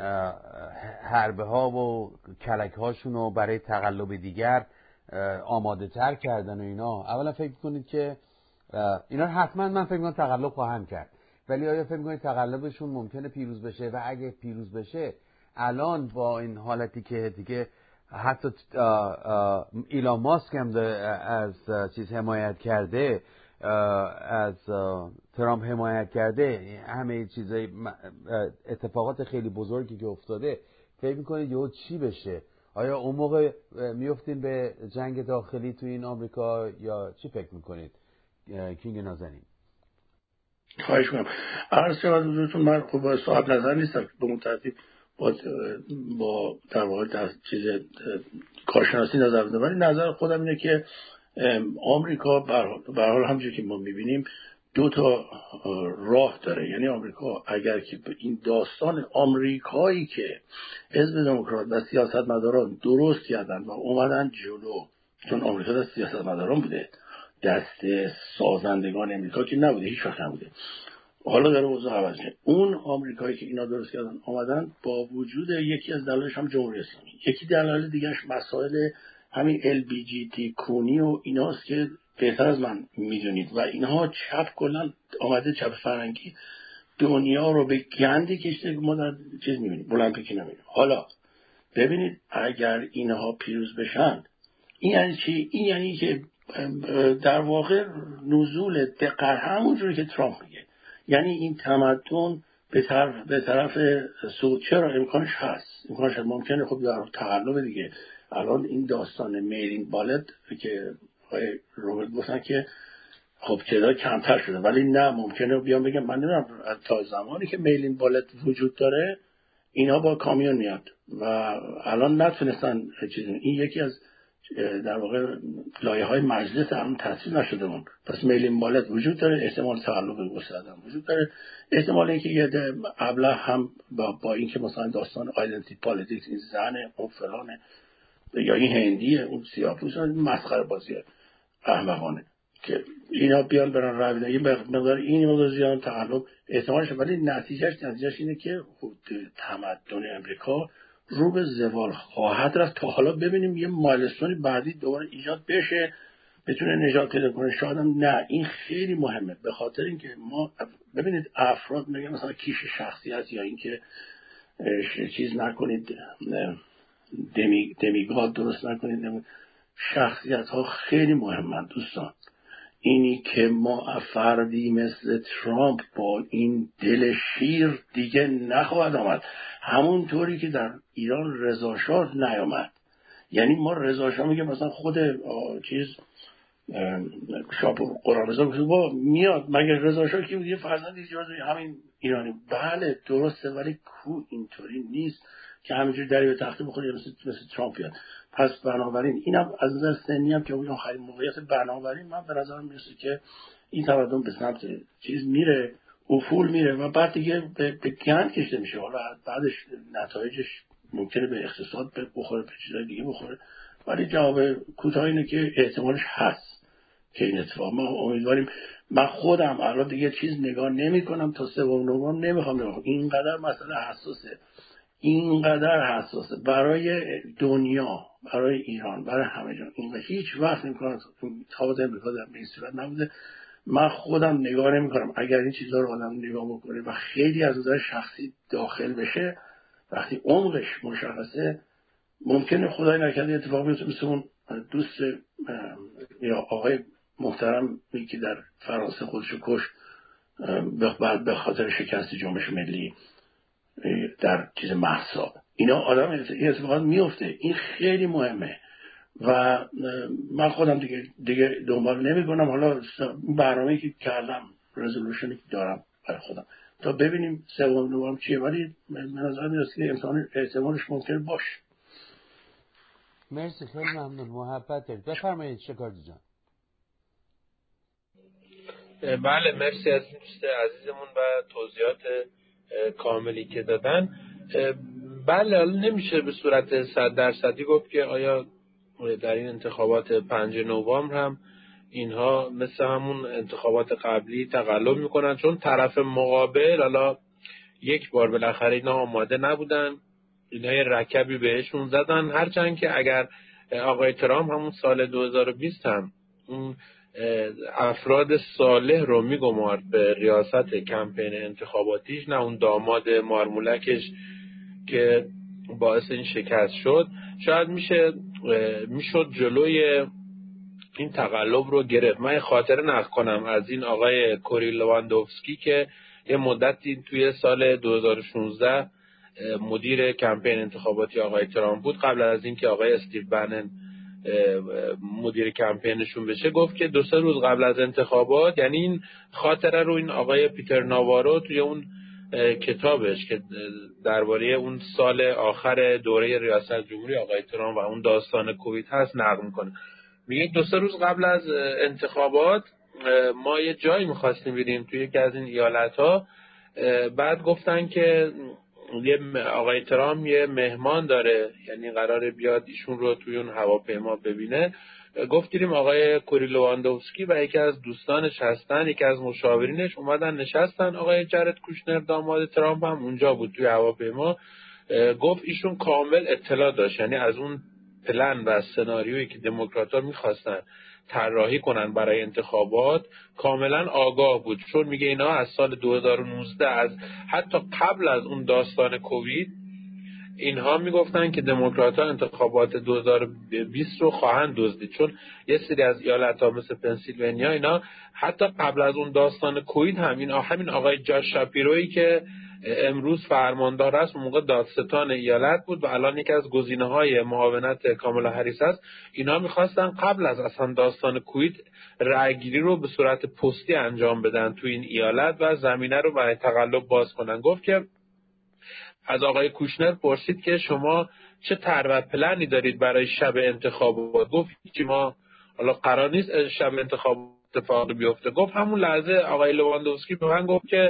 حربه ها و کلک هاشون رو برای تقلب دیگر آماده تر کردن و اینا، اولا فکر میکنید که اینا حتما من فکر میکنم تقلب خواهند کرد، ولی آیا فکر میکنید تقلبشون ممکنه پیروز بشه؟ و اگه پیروز بشه الان با این حالتی که دیگه حتی ایلان ماسک هم از چیز حمایت کرده، از ترامپ حمایت کرده، همه چیزای اتفاقات خیلی بزرگی که افتاده، فکر میکنید یهو چی بشه؟ آیا اون موقع میفتین به جنگ داخلی تو این آمریکا یا چی فکر میکنید کینگ نازنین؟ خواهش میکنم. عرض شود حضورتون من خب صاحب نظر نیستم به اون ترتیب با با در واقع در چیز کارشناسی نظر بدم، ولی نظر خودم اینه که آمریکا به هر حال همونجوری که ما میبینیم دو تا راه داره. یعنی آمریکا اگر که این داستان آمریکایی که حزب دموکرات و سیاستمداران درست کردن و اومدن جلو، چون آمریکا دست سیاستمداران بوده، دست سازندگان امریکا که نبوده، هیچ وقت نبوده. حالا داره اوضاع عوض میشه. اون آمریکایی که اینا درست کردن اومدن با وجود یکی از دلایلش هم جمهوری اسلامی، یکی دلایل دیگهش مسائل همین ال بی جی تی کونی و ایناست که بهتر از من میدونید. و اینها چپ کلا آمده، چپ فرنگی دنیا رو به گندی کشته که ما در چیز میبینیم، المپیکی نمیبینیم. حالا ببینید اگر اینها پیروز بشن این یعنی چی؟ این یعنی که در واقع نزول دقیق همونجوری که ترامپ میگه، یعنی این تمدن به طرف به طرف سود. چرا؟ امکانش هست، امکانش هست. ممکنه خب در تقلب دیگه. الان این داستان میلین بالت که روبرت گفتن که خب تعداد کمتر شده، ولی نه ممکنه بیان بگم من نمیدونم تا زمانی که میلین بالت وجود داره اینا با کامیون میاد و الان نتونستن چیزی. این یکی از در واقع لایه های مجلس الان تصویب نشده اون. پس میلین بالت وجود داره، احتمال تقلب گسترده هم وجود داره، احتمال اینکه یه ابله هم با, با اینکه مثلا داستان آیدنتی پالیتیکس، این زنه اون فلانه یا این هندیه اون سیاه‌پوسته، مسخره بازیه احمقانه که اینا بیان برن رای بدن، یه مقدار این مقدار زیاد تقلب احتمالش، ولی نتیجهش نتیجهش اینه که تمدن امریکا رو به زوال خواهد رفت. تا حالا ببینیم یه مایلستونی بعدی دوباره ایجاد بشه بتونه نجات پیدا کنه. شاید هم نه. این خیلی مهمه به خاطر اینکه ما ببینید افراد میگن مثلا کیش شخصیت یا اینکه چیز نکنید دمی دمیگاد درست نکنید. شخصیت ها خیلی مهمن دوستان. اینی که ما فردی مثل ترامپ با این دل شیر دیگه نخواهد آمد، همونطوری که در ایران رضا شاه نیامد. یعنی ما رضا شاه میگه مثلا خود چیز شاپور قرآن رضا با میاد، مگه رضا شاه که یه فرزندی جز همین ایرانی. بله درسته، ولی کو اینطوری نیست که همینجوری دری به تخته بخوره مثل مثل ترامپ بیاد. پس بنابراین اینم از نظر سنی هم که اون آخرین موقعیت، بنابراین من به نظرم میرسه که این تمدن به سمت چیز میره، افول میره و بعد دیگه به, به گند کشته میشه. حالا بعدش نتایجش ممکنه به اقتصاد بخوره، به چیزای دیگه بخوره، ولی جواب کوتاه اینه که احتمالش هست که این اتفاق. ما امیدواریم. من خودم الان دیگه چیز نگاه نمی کنم تا سوم نوامبر، نمیخوام نگاه. اینقدر مسئله حساسه، اینقدر حساسه برای دنیا، برای ایران، برای همه جا. این هیچ وقت نمی‌کنم تابعات امریکا در این صورت نبوده. من خودم نگاه نمی‌کنم. اگر این چیزا رو آدم نگاه بکنه و خیلی از نظر شخصی داخل بشه، وقتی عمقش مشخصه، ممکنه خدای نکرده اتفاقی بیفته مثل اون دوست یا آقای محترمی که در فرانسه خودشو کش بعد به خاطر شکست جنبش ملی در چیز محسا. اینا آدم این اتفاقات میفته. این خیلی مهمه و من خودم دیگه دیگه دنبال نمی کنم. حالا برنامه‌ای که کردم، رزولوشنی که دارم برای خودم، تا ببینیم سوم نوامبر چیه، ولی به نظر میاد که امکان احتمالش ممکن باشه. مرسی، خیلی ممنون، محبت دارید. بفرمایید شکارجی جان. بله مرسی از دوست عزیزمون و توضیحات کاملی که دادن. بله نمیشه به صورت صد درصدی گفت که آیا در این انتخابات پنج نوامبر هم اینها مثل همون انتخابات قبلی تقلب میکنن، چون طرف مقابل حالا یک بار بالاخره اینا آماده نبودن، اینا یه رکبی بهشون زدن. هرچند که اگر آقای ترامپ همون سال دو هزار و بیست هم اون افراد صالح رو میگمارد به ریاست کمپین انتخاباتیش، نه اون داماد مارمولکش که باعث این شکست شد، شاید میشه میشد جلوی این تقلب رو گرفت. من خاطره نقل کنم از این آقای کوری لواندوفسکی که یه مدتی توی سال دو هزار و شانزده مدیر کمپین انتخاباتی آقای ترامپ بود، قبل از اینکه آقای استیو بنن مدیر کمپینشون بشه، گفت که دو سه روز قبل از انتخابات، یعنی این خاطره رو این آقای پیتر ناوارو توی اون کتابش که درباره اون سال آخر دوره ریاست جمهوری آقای ترامپ و اون داستان کووید هست نقل میکنه. میگه دو سه روز قبل از انتخابات ما یه جایی میخواستیم بریم توی یکی از این ایالت‌ها، بعد گفتن که یه آقای ترامپ یه مهمان داره، یعنی قراره بیاد ایشون رو توی اون هواپیما ببینه. گفتیم آقای کوری لواندوفسکی و یکی از دوستانش هستن، یکی از مشاورینش اومدن نشستن. آقای جرد کوشنر داماد ترامپ هم اونجا بود توی هواپیما. گفت ایشون کامل اطلاع داشت، یعنی از اون پلن و سناریویی که دموکرات‌ها می‌خواستن طراحی کنن برای انتخابات کاملا آگاه بود، چون میگه اینا از سال دو هزار و نوزده، از حتی قبل از اون داستان کووید، اینها میگفتن که دموکرات‌ها انتخابات دو هزار و بیست رو خواهند دزدید، چون یه سری از ایالت‌ها مثل پنسیلوانیا اینا حتی قبل از اون داستان کووید هم این همین آقای جاش شاپیرویی که امروز فرماندار است، اون موقع دادستان ایالت بود و الان یکی از گزینه‌های معاونت کامالا هریس است، اینا می‌خواستن قبل از اصلا داستان کووید رأی‌گیری رو به صورت پستی انجام بدن تو این ایالت و زمینه رو برای تقلب باز کنن. گفت که از آقای کوشنر پرسید که شما چه طرح و پلنی دارید برای شب انتخابات؟ گفت هیچی، ما حالا قرار نیست شب انتخاب اتفاق بیفته. گفت همون لحظه آقای لواندوفسکی به من گفت که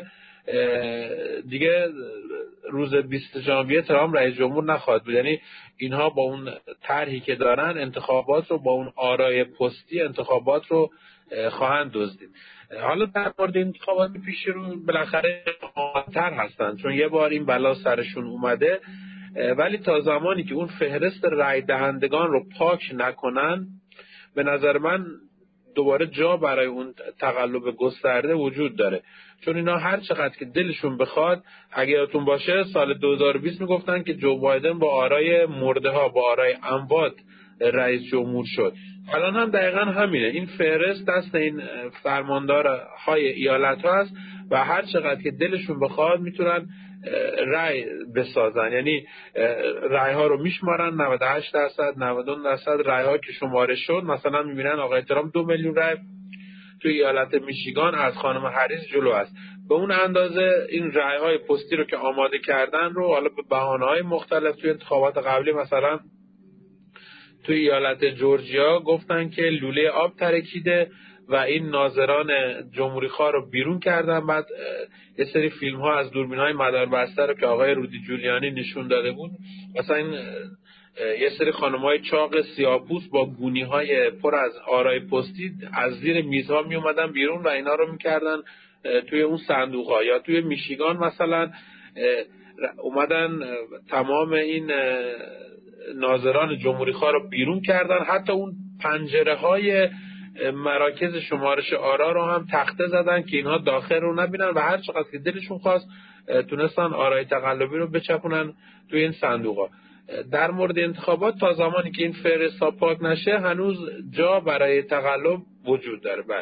دیگه روز بیست ژانویه ترامپ رئیس جمهور نخواهد بود، یعنی اینها با اون طرحی که دارن انتخابات رو با اون آرای پستی انتخابات رو خواهند دزدید. حالا در مورد انتخابات پیش رو بالاخره خطر هستن، چون یه بار این بلا سرشون اومده، ولی تا زمانی که اون فهرست رای دهندگان رو پاک نکنن، به نظر من دوباره جا برای اون تقلب گسترده وجود داره. چون اینا هر چقدر که دلشون بخواد، اگه یادتون باشه سال دو هزار و بیست میگفتن که جو بایدن با آرای مرده ها، با آرای اموات رئیس جمهور شد. الان هم دقیقا همینه. این فهرست دست این فرماندارهای ایالت ها هست و هر چقدر که دلشون بخواد میتونن رای بسازن. یعنی رای ها رو میشمارن، نود و هشت درصد نود و نه درصد رای ها که شماره شد، مثلا میبینن آقای ترامپ دو میلیون رای توی ایالت میشیگان از خانم هریس جلو است. به اون اندازه این رای های پستی رو که آماده کردن رو حالا به بهانه های مختلف توی انتخابات قبلی، مثلا توی ایالت جورجیا گفتن که لوله آب ترکیده و این ناظران جمهوری خواه رو بیرون کردن. بعد یه سری فیلم ها از دوربین های مداربسته رو که آقای رودی جولیانی نشون داده بود، مثلا این یه سری خانم های چاق سیاه‌پوست با گونی های پر از آرای پستی از زیر میزها می اومدن بیرون و اینا رو میکردن توی اون صندوق ها. یا توی میشیگان مثلا اومدن تمام این ناظران جمهوری خواه رو بیرون کردن، حتی اون پنجره های مراکز شمارش آرا رو هم تخته زدن که اینها داخل رو نبینن و هر چقدر که دلشون خواست تونستن آرای تقلبی رو بچپونن توی این صندوقا. در مورد انتخابات تا زمانی که این فهرست ها پاک نشه هنوز جا برای تقلب وجود داره. بله.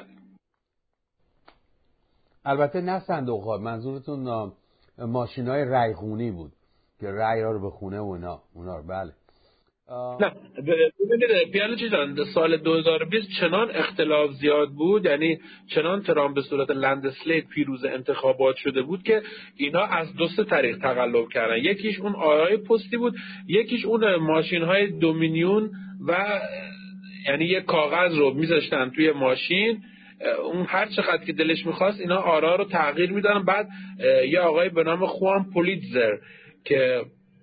البته نه صندوق ها، منظورتون ماشین های رایخونی بود که رای ها رو به خونه و اونا اونا رو. بله. نه ببینید پیانو چیزان سال دو هزار و بیست چنان اختلاف زیاد بود، یعنی چنان ترامپ به صورت لندسلیپ پیروز انتخابات شده بود که اینا از دو سه طریق تقلب کردن. یکیش اون آرای پستی بود، یکیش اون ماشین های دومینیون و یعنی یک کاغذ رو میذاشتن توی ماشین، اون هر چقدر که دلش میخواست اینا آرا رو تغییر میدادن. بعد یه آقای به نام خوان پولیتزر که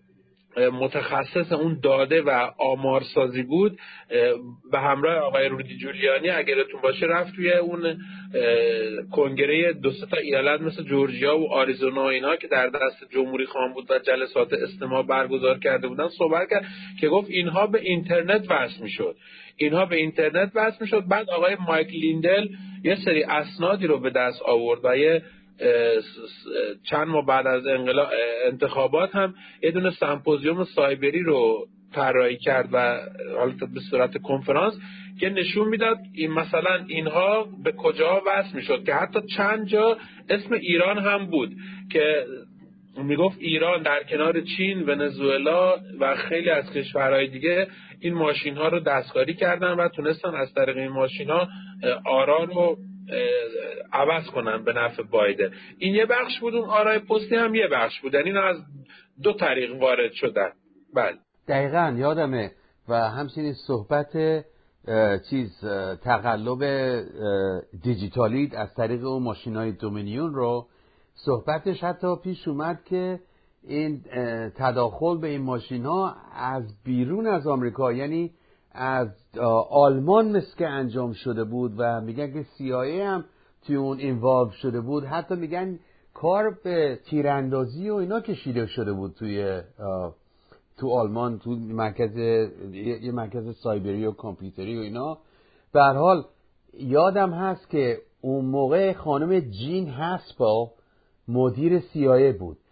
متخصص اون داده و آمارسازی بود، به همراه آقای رودی جولیانی اگرتون باشه رفت توی اون کنگره دو سه تا ایالت مثل جورجیا و آریزونا و اینا که در دست جمهوری خواهان بود و جلسات استماع برگزار کرده بودن صحبت کرد که گفت اینها به اینترنت وصل میشد اینها به اینترنت وصل میشد. بعد آقای مایک لیندل یه سری اسنادی رو به دست آورد و یه چند ماه بعد از انقلاب انتخابات هم یه دونه سمپوزیوم سایبری رو طراحی کرد و حالا به صورت کنفرانس که نشون میداد این مثلا اینها به کجا وصل میشد، که حتی چند جا اسم ایران هم بود که میگفت ایران در کنار چین، ونزوئلا و خیلی از کشورهای دیگه این ماشین ها رو دستکاری کردن و تونستن از طریق این ماشین ها آرا رو عوض کنن به نفع بایدن. این یه بخش بود، اون آرای پستی هم یه بخش بود، یعنی اینا از دو طریق وارد شدن. بله دقیقاً یادمه. و همچنین صحبت چیز تقلب دیجیتالی از طریق اون ماشینای دومینیون رو صحبتش حتی پیش اومد که این تداخل به این ماشینا از بیرون از آمریکا، یعنی از آلمان مثل که انجام شده بود و میگن که سی آی ای هم توی اون اینوالو شده بود. حتی میگن کار به تیراندازی و اینا کشیده شده بود توی تو آلمان، تو مرکز یه مرکز سایبری و کامپیوتری و اینا. به هر حال یادم هست که اون موقع خانم جین هسپل مدیر سی آی ای بود.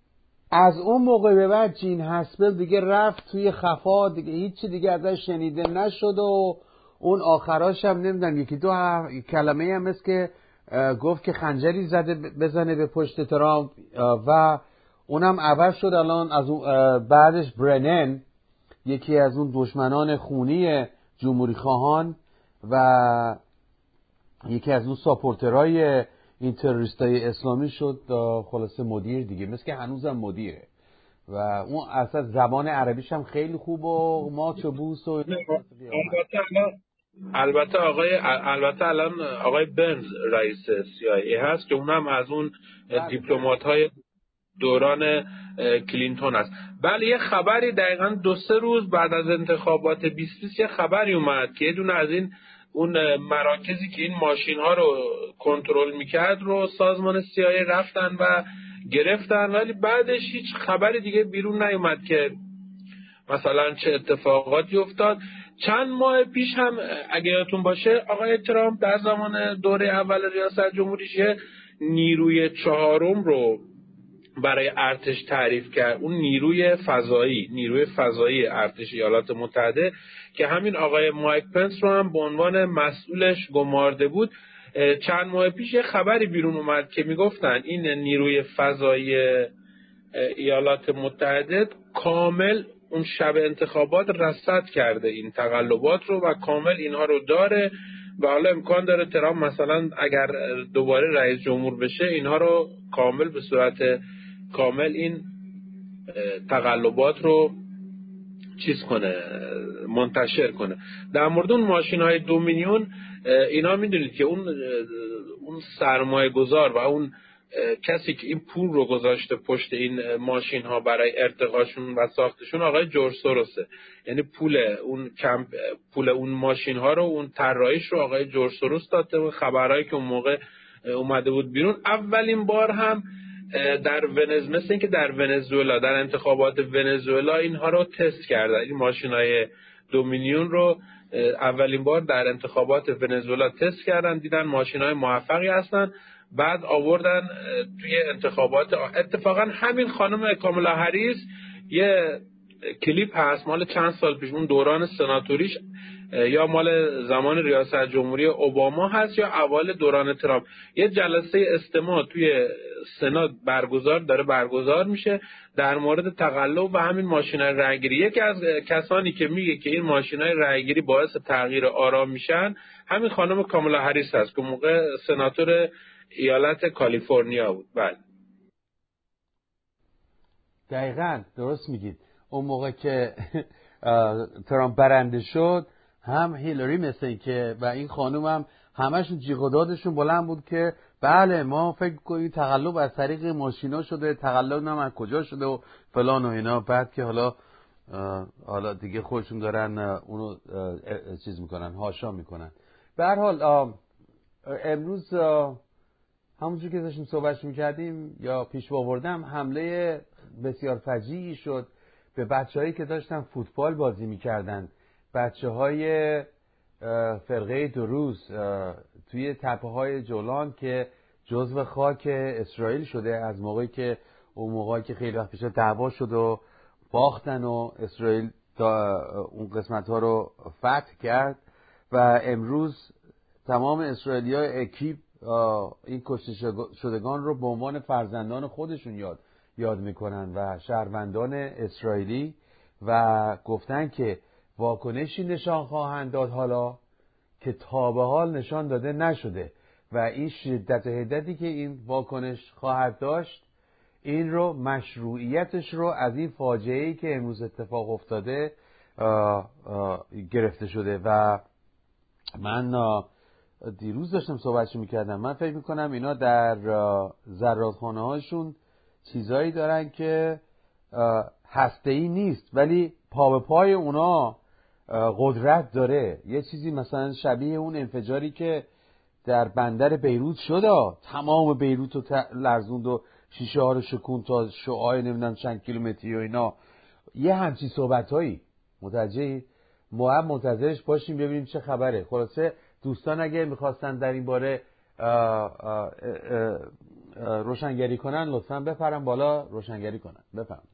از اون موقع به بعد جین هسپل دیگه رفت توی خفا، دیگه هیچی دیگه ازش شنیده نشد و اون آخراش هم نمیدونم یکی دو کلمه هم مثل که گفت که خنجری زده بزنه به پشت ترامپ و اونم عوض شد. الان از اون بعدش برنن، یکی از اون دشمنان خونی جمهوری خواهان و یکی از اون ساپورترهای این تروریستای اسلامی شد خلاصه مدیر دیگه، مثل که هنوزم مدیره و اون اصلا زبان عربیش هم خیلی خوب و ماچ و بوس و البته البته آقای البته الان آقای برنز رئیس سی آی ای هست که اونم از اون دیپلمات‌های دوران کلینتون است. بله یه خبری دقیقاً دو سه روز بعد از انتخابات بیست بیست یه خبری اومد که یه دونه از این اون مراکزی که این ماشین ها رو کنترل میکرد رو سازمان سی آی ای رفتن و گرفتن، ولی بعدش هیچ خبری دیگه بیرون نیومد که مثلا چه اتفاقاتی افتاد. چند ماه پیش هم اگه یادتون باشه آقای ترامپ در زمان دوره اول ریاست جمهوریش نیروی چهارم رو برای ارتش تعریف کرد، اون نیروی فضایی نیروی فضایی ارتش ایالات متحده که همین آقای مایک پنس رو هم به عنوان مسئولش گمارده بود. چند ماه پیش خبری بیرون اومد که میگفتن این نیروی فضایی ایالات متحده کامل اون شب انتخابات رصد کرده این تقلبات رو و کامل اینها رو داره و حالا امکان داره ترامپ مثلا اگر دوباره رئیس جمهور بشه اینها رو کامل به صورت کامل این تقلبات رو چیز کنه، منتشر کنه. در مورد اون ماشین‌های دومینیون اینا میدونید که اون اون سرمایه گذار و اون کسی که این پول رو گذاشته پشت این ماشین ها برای ارتقاشون و ساختشون آقای جورج سوروسه. یعنی پول اون کمپ پول اون ماشین ها رو اون طراحیش رو آقای جورج سوروس داده. خبرایی که اون موقع اومده بود بیرون اولین بار هم در ونز مثل این که در ونزوئلا در انتخابات ونزوئلا اینها رو تست کردن، این ماشین‌های دومینیون رو اولین بار در انتخابات ونزوئلا تست کردن، دیدن ماشین‌های موفقی هستن، بعد آوردن توی انتخابات. اتفاقا همین خانم کامالا هریس یه کلیپ هست مال چند سال پیش، اون دوران سناتوریش یا مال زمان ریاست جمهوری اوباما هست یا اول دوران ترامپ، یه جلسه استماع توی سنا برگزار داره برگزار میشه در مورد تقلب و همین ماشینای رأیگیری. یکی از کسانی که میگه که این ماشینای رأیگیری باعث تغییر آرام میشن همین خانم کامالا هریس هست که موقع سناتور ایالت کالیفرنیا بود. بله دقیقاً درست میگید. اون موقع که ترامپ برنده شد هم هیلاری مثل این که و این خانم هم همشون جیغ و دادشون بلند بود که بله ما فکر کنیم تقلب از طریق ماشینا شده، تقلب هم از کجا شده و فلان و اینا. بعد که حالا حالا دیگه خودشون دارن اونو چیز میکنن، هاشا میکنن. به هر حال امروز همونجور که داشتیم صحبت میکردیم یا پیش آوردم حمله بسیار فجیعی شد به بچه‌هایی که داشتن فوتبال بازی میکردن، بچه‌های فرقه دروز توی تپه‌های جولان که جزو خاک اسرائیل شده از موقعی که اون موقعی که خیلی وقت پیش دعوا شد و باختن و اسرائیل اون قسمت‌ها رو فتح کرد و امروز تمام اسرائیلی‌ها اکیپ این کشته شدگان رو به عنوان فرزندان خودشون یاد یاد میکنن و شهروندان اسرائیلی و گفتن که واکنشی نشان خواهند داد حالا که تا به حال نشان داده نشده و این شدت و حدتی که این واکنش خواهد داشت این رو مشروعیتش رو از این فاجعه‌ای که امروز اتفاق افتاده آه آه گرفته شده. و من دیروز داشتم صحبتشو میکردم، من فکر میکنم اینا در زرادخانه هاشون چیزایی دارن که هسته‌ای نیست ولی پا به پای اونا قدرت داره. یه چیزی مثلا شبیه اون انفجاری که در بندر بیروت شد، تمام بیروت رو لرزوند و شیشه ها رو شکوند تا شعاع نمیدونم چند کیلومتری و اینا. یه همچین صحبتایی متوجهی؟ ما هم منتظرش باشیم ببینیم چه خبره. خلاصه دوستان اگه میخواستن در این باره روشنگری کنن لطفاً بپرن بالا روشنگری کنن. بفهم.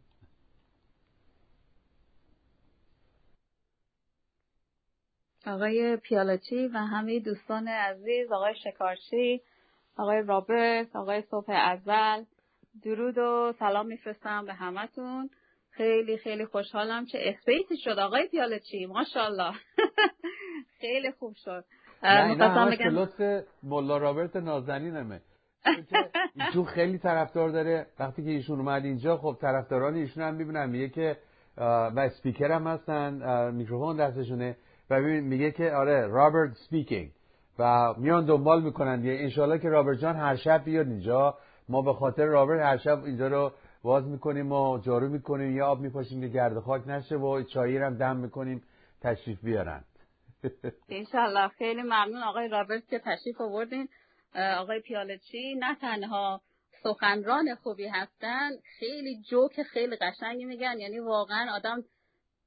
آقای پیالچی و همه دوستان عزیز، آقای شکارچی، آقای رابرت، آقای صبح اول، درود و سلام میفرستم به همتون. خیلی خیلی خوشحالم. چه اسپیسی شد آقای پیالچی، ماشاءالله. خیلی خوب شد. نه اینا همش به لطف مولا رابرت نازنینمه، ایشون خیلی طرفدار داره. وقتی که ایشون اومد اینجا خب طرفداران ایشون هم میبینن، میگه که و اسپیکر هم هستن، میکروفون دستشونه و میگه که آره رابرت سپیکینگ و میان دنبال میکنن دیگه. انشالله که رابرت جان هر شب بیاد اینجا، ما به خاطر رابرت هر شب اینجا رو باز میکنیم و جارو میکنیم یا آب میپاشیم که گرد خاک نشه و چایی هم دم میکنیم تشریف بیارن. انشالله. خیلی ممنون آقای رابرت که تشریف آوردین. آقای پیالچی نه تنها سخنران خوبی هستن، خیلی جوک خیلی قشنگی میگن، یعنی واقعا آدم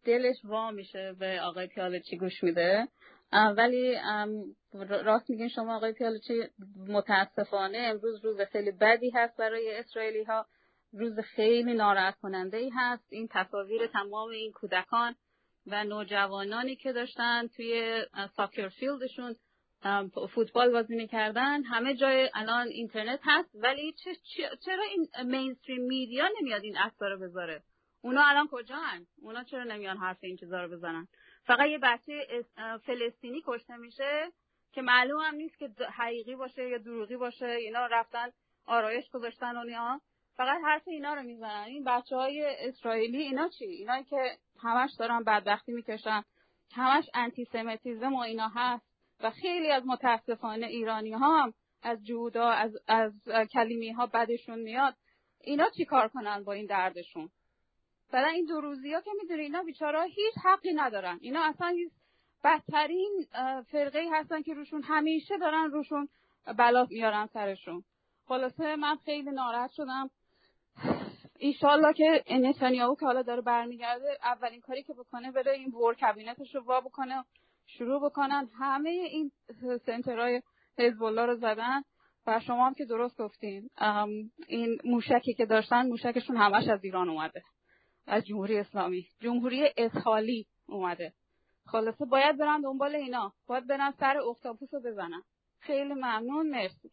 دلش وا میشه به آقای پیالچی گوش میده. ولی راست میگین شما آقای پیالچی، متاسفانه امروز روز خیلی بدی هست برای اسرائیلی ها، روز خیلی ناراحت کننده ای هست. این تصاویر تمام این کودکان و نوجوانانی که داشتن توی ساکر فیلدشون فوتبال بازی میکردن، همه جای الان اینترنت هست، ولی چرا این مینستریم میدیا نمیاد این عکس‌ها رو بذاره؟ اونا الان کجان؟ اونا چرا نمیان حرف این چیزا رو بزنن؟ فقط یه بچه فلسطینی کشته میشه که معلوم هم نیست که حقیقی باشه یا دروغی باشه، اینا رفتن آرایش گذاشتن و اینا، فقط حرف اینا رو میزنن. این بچهای اسرائیلی اینا چی؟ اینا که همش دارن بدبختی میکشن، همش آنتی سمیتیسم و اینا هست و خیلی از متاسفانه ایرانی ها هم از جودا از از کلیمی ها بدشون میاد. اینا چی کار کنن با این دردشون؟ بعد این دو روزی ها که میدونی اینا بیچاره هیچ حقی ندارن. اینا اصلا هیچ بدترین فرقه هستن که روشون همیشه دارن روشون بلا میارن سرشون. خلاصه من خیلی ناراحت شدم. ایشالله که نتانیاهو که حالا داره برمیگرده، اولین کاری که بکنه بره این ور کابینتش رو وا بکنه، شروع بکنن همه این سنترهای حزب الله رو زدن. و شما هم که درست گفتین، این موشکی که داشتن، موشکشون همش از ایران اومده، از جمهوری اسلامی، جمهوری اسحالی اومده. خلاصه باید برن دنبال اینا، باید برن سر اختاپوس رو بزنن. خیلی ممنون، مرسی.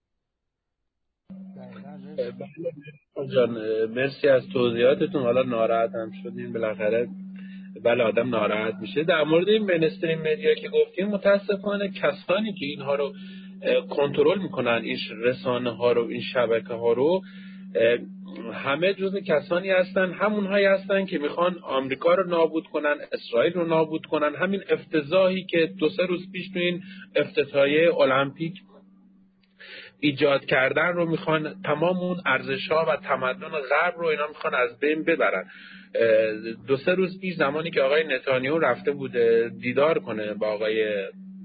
جان مرسی از توضیحاتتون. حالا ناراحت هم شدیم بالاخره، بله آدم ناراحت میشه. در مورد این مینستریم مدیا که گفتیم، متاسفانه کسانی که اینها رو کنترل میکنن، این رسانه ها رو، این شبکه ها رو، همه جزء کسانی هستن، همونهایی هستن که میخوان آمریکا رو نابود کنن، اسرائیل رو نابود کنن. همین افتضاحی که دو سه روز پیش تو این افتتاحیه المپیک ایجاد کردن رو میخوان، تمام اون ارزش‌ها و تمدن غرب رو اینا میخوان از بین ببرن. دو سه روز پیش زمانی که آقای نتانیاهو رفته بود دیدار کنه با آقای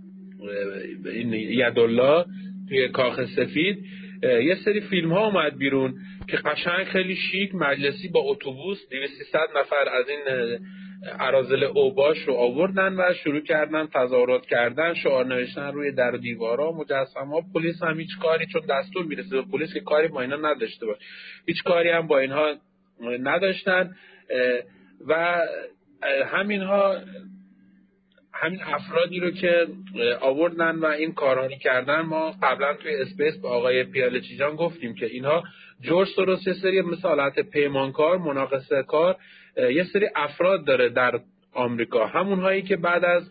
یدالله توی کاخ سفید، یه سری فیلم ها اومد بیرون که قشنگ خیلی شیک مجلسی با اتوبوس دویست سیصد نفر از این اراذل اوباش رو آوردن و شروع کردن تظاهرات کردن، شعار نوشتن روی در و دیوارا، مجسمه‌ها. پلیس هم هیچ کاری، چون دستور میرسه به پلیس که کاری با اینا نداشته باشه، هیچ کاری هم با اینها نداشتن. و همینها همین افرادی رو که آوردن و این کارها کردن، ما قبلا توی اسپیس با آقای پیالچی جان گفتیم که اینها جورج سوروس یه سری مثل حالت پیمانکار، مناقصه کار، یه سری افراد داره در آمریکا، همونهایی که بعد از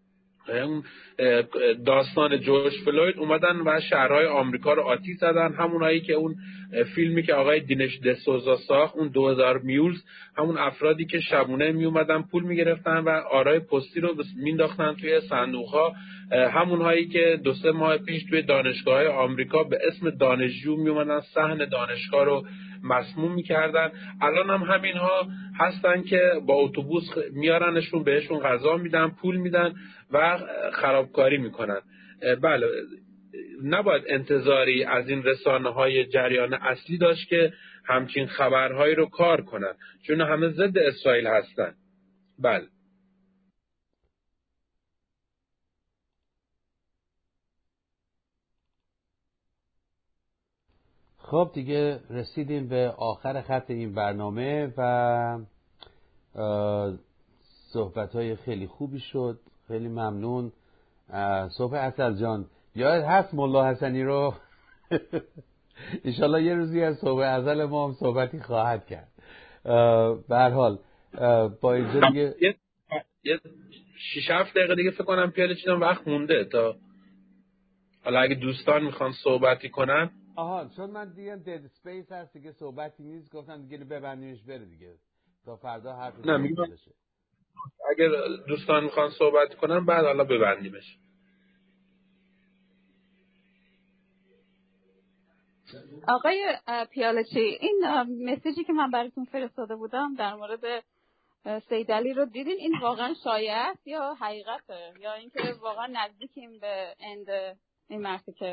داستان جورج فلوید اومدن و شهرهای آمریکا رو آتش زدن، همونهایی که اون فیلمی که آقای دینش دسوزا ساخت، اون دو هزار میولز، همون افرادی که شبونه می اومدن پول می گرفتن و آرای پستی رو مینداختن توی صندوق‌ها، همونهایی که دو سه ماه پیش توی دانشگاه‌های آمریکا به اسم دانشجو می اومدن صحن دانشگاه رو مسموم می‌کردن. الان هم همینها هستن که با اتوبوس میارنشون، بهشون غذا میدن، پول میدن و خرابکاری میکنن. بله، نباید انتظاری از این رسانه‌های جریان اصلی داشت که همچین خبرهایی رو کار کنن، چون همه ضد اسرائیل هستن. بله. خب دیگه رسیدیم به آخر خط این برنامه و صحبت‌های خیلی خوبی شد. خیلی ممنون. صبح عسل جان، یاد هست ملا حسنی رو؟ انشالله یه روزی از صبح عسل ما هم صحبتی خواهد کرد. به هر حال با اینجا دیگه یه شش هفت دقیقه دیگه فکر کنم پیاده چیدم وقت مونده، تا حالا اگه دوستان میخوان صحبتی کنن. آها، چون من دیگه دد اسپیس هست دیگه، صحبتی نیست، گفتم دیگه ببندیمش بره دیگه تا فردا حرف نمیگم بشه. اگر دوستان میخوان صحبت کنن بعد حالا ببندیمش. آقای پیالچی، این مسیجی که من براتون فرستاده بودم در مورد سید علی رو دیدین؟ این واقعا شایعه است یا حقیقته، یا اینکه واقعا نزدیکیم به اند این مرتکه؟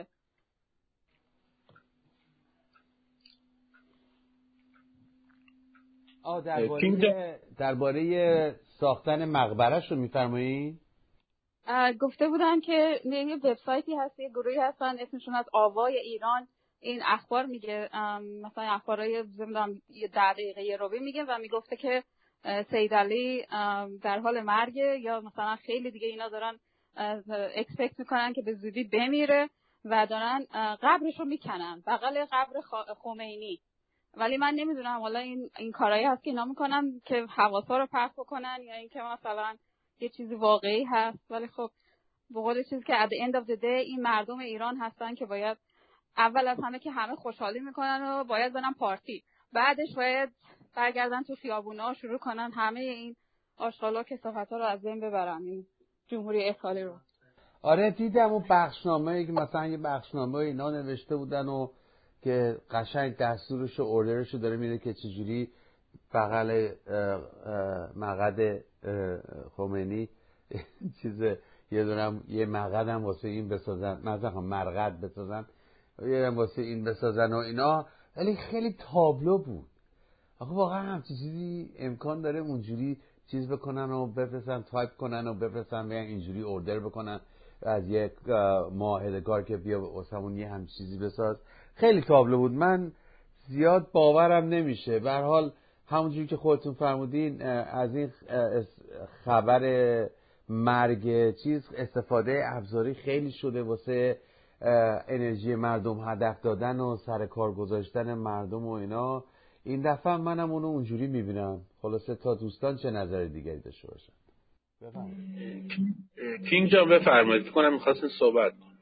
آه درباره درباره ساختن مقبره‌ش رو میفرمایید؟ گفته بودن که یه وبسایتی هست، یه گروهی هستن اسمشون از آوای ایران، این اخبار میگه، مثلا اخبارای نمیدونم یه ده دقیقه یه روبه میگه و میگفته که سید علی در حال مرگه یا مثلا خیلی دیگه اینا دارن اکسپکت میکنن که به زودی بمیره و دارن قبرش رو میکنن بغل قبر خمینی. ولی من نمیدونم حالا این این کارایی هست که اینا میکنن که حواسا رو پرت بکنن یا اینکه مثلا یه چیزی واقعی هست. ولی خب به قول چیزی که at the end of the day این مردم ایران هستن که باید اول از همه که همه خوشحالی میکنن و باید برن پارتی، بعدش باید برگردن تو خیابونا شروع کنن همه این آشغالا که کثافت‌ها رو از بین ببرن، این جمهوری اسلامی رو. آره دیدم اون بخشنامه‌ای که مثلا یه بخشنامه اینا نوشته بودن و که قشنگ دستورش و اوردرش داره میره که چجوری بغل مقعد خمینی چیز یه دونم یه مقعدم واسه این بسازن، مثلا مرقد بسازن، یه دونم واسه این بسازن و اینا. ولی خیلی تابلو بود. آخه واقعا همچین چیزی امکان داره اونجوری چیز بکنن و بفرستن، تایپ کنن و بفرستن بیان اینجوری اوردر بکنن از یک معاهده‌کار که بیا واسمون یه همچین چیزی بساز؟ خیلی تابلو بود. من زیاد باورم نمیشه. به هر حال همونجوری که خودتون فرمودین از این خبر مرگ چیز استفاده ابزاری خیلی شده واسه انرژی مردم هدف دادن و سر کار گذاشتن مردم و اینا. این دفعه منم اونو اونجوری میبینم. خلاصه تا دوستان چه نظر دیگری داشته باشن. بفرمایید. کینگ جان بفرمایید. کنم می‌خواستین صحبت کنم.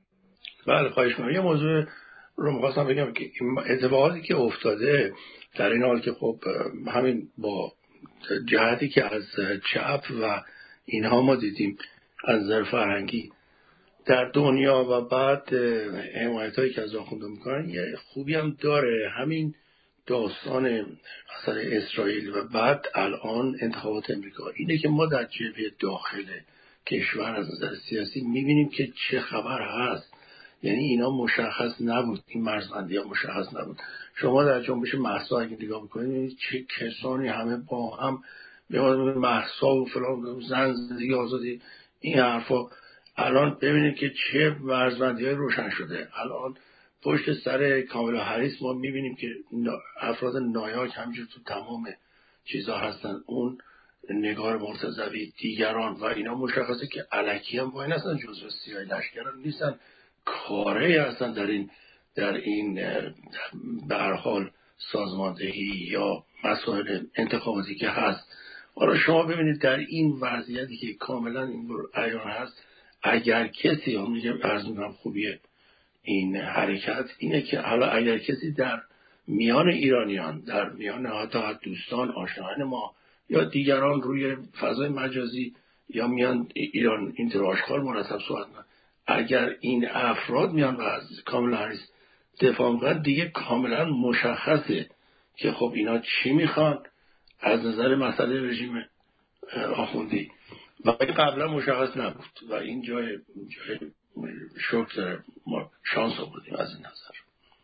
بله خواهش می‌کنم. یه موضوع رو می‌خواستم بگم که اتفاقاتی که افتاده در این حال که خب همین با جهتی که از چپ و اینها ما دیدیم از نظر فرهنگی در دنیا و بعد حمایتایی که از آخونده میکنن یه خوبی هم داره، همین داستان مثلا اسرائیل و بعد الان انتخابات امریکا، اینه که ما در جبهه داخل کشور از نظر سیاسی میبینیم که چه خبر هست. یعنی اینا مشخص نبود، این مرزبندی ها مشخص نبود. شما در جنبش مهسا اگه نگاه بکنید چه کسانی همه با هم میاد مهسا و فلان زن زندگی آزادی این حرفا، الان ببینید که چه مرزبندی های روشن شده. الان پشت سر کامالا هریس ما میبینیم که افراد نایاک همینجور تو تمام چیزا هستن، اون نگار مرتضوی دیگران و اینا مشخصه که الکی هم با این هستن، جزو سیاه لشکران نیستن، کاره هستن در این در این به هر حال سازماندهی یا مسائل انتخاباتی که هست. حالا شما ببینید در این وضعیتی که کاملا این عیان هست، اگر کسی هم میگم عرض میکنم خوبیه این حرکت اینه که حالا اگر کسی در میان ایرانیان، در میان حتی دوستان آشنایان ما یا دیگران روی فضای مجازی یا میان ایران اینطور آشکار مرتب صحبت کنن، اگر این افراد میان و از کاملا هریس دفاع میکنن دیگه کاملا مشخصه که خب اینا چی میخوان از نظر مسئله رژیم آخوندی و قبلا مشخص نبود و این جای, جای شکر داره. ما شانس آوردیم از این نظر.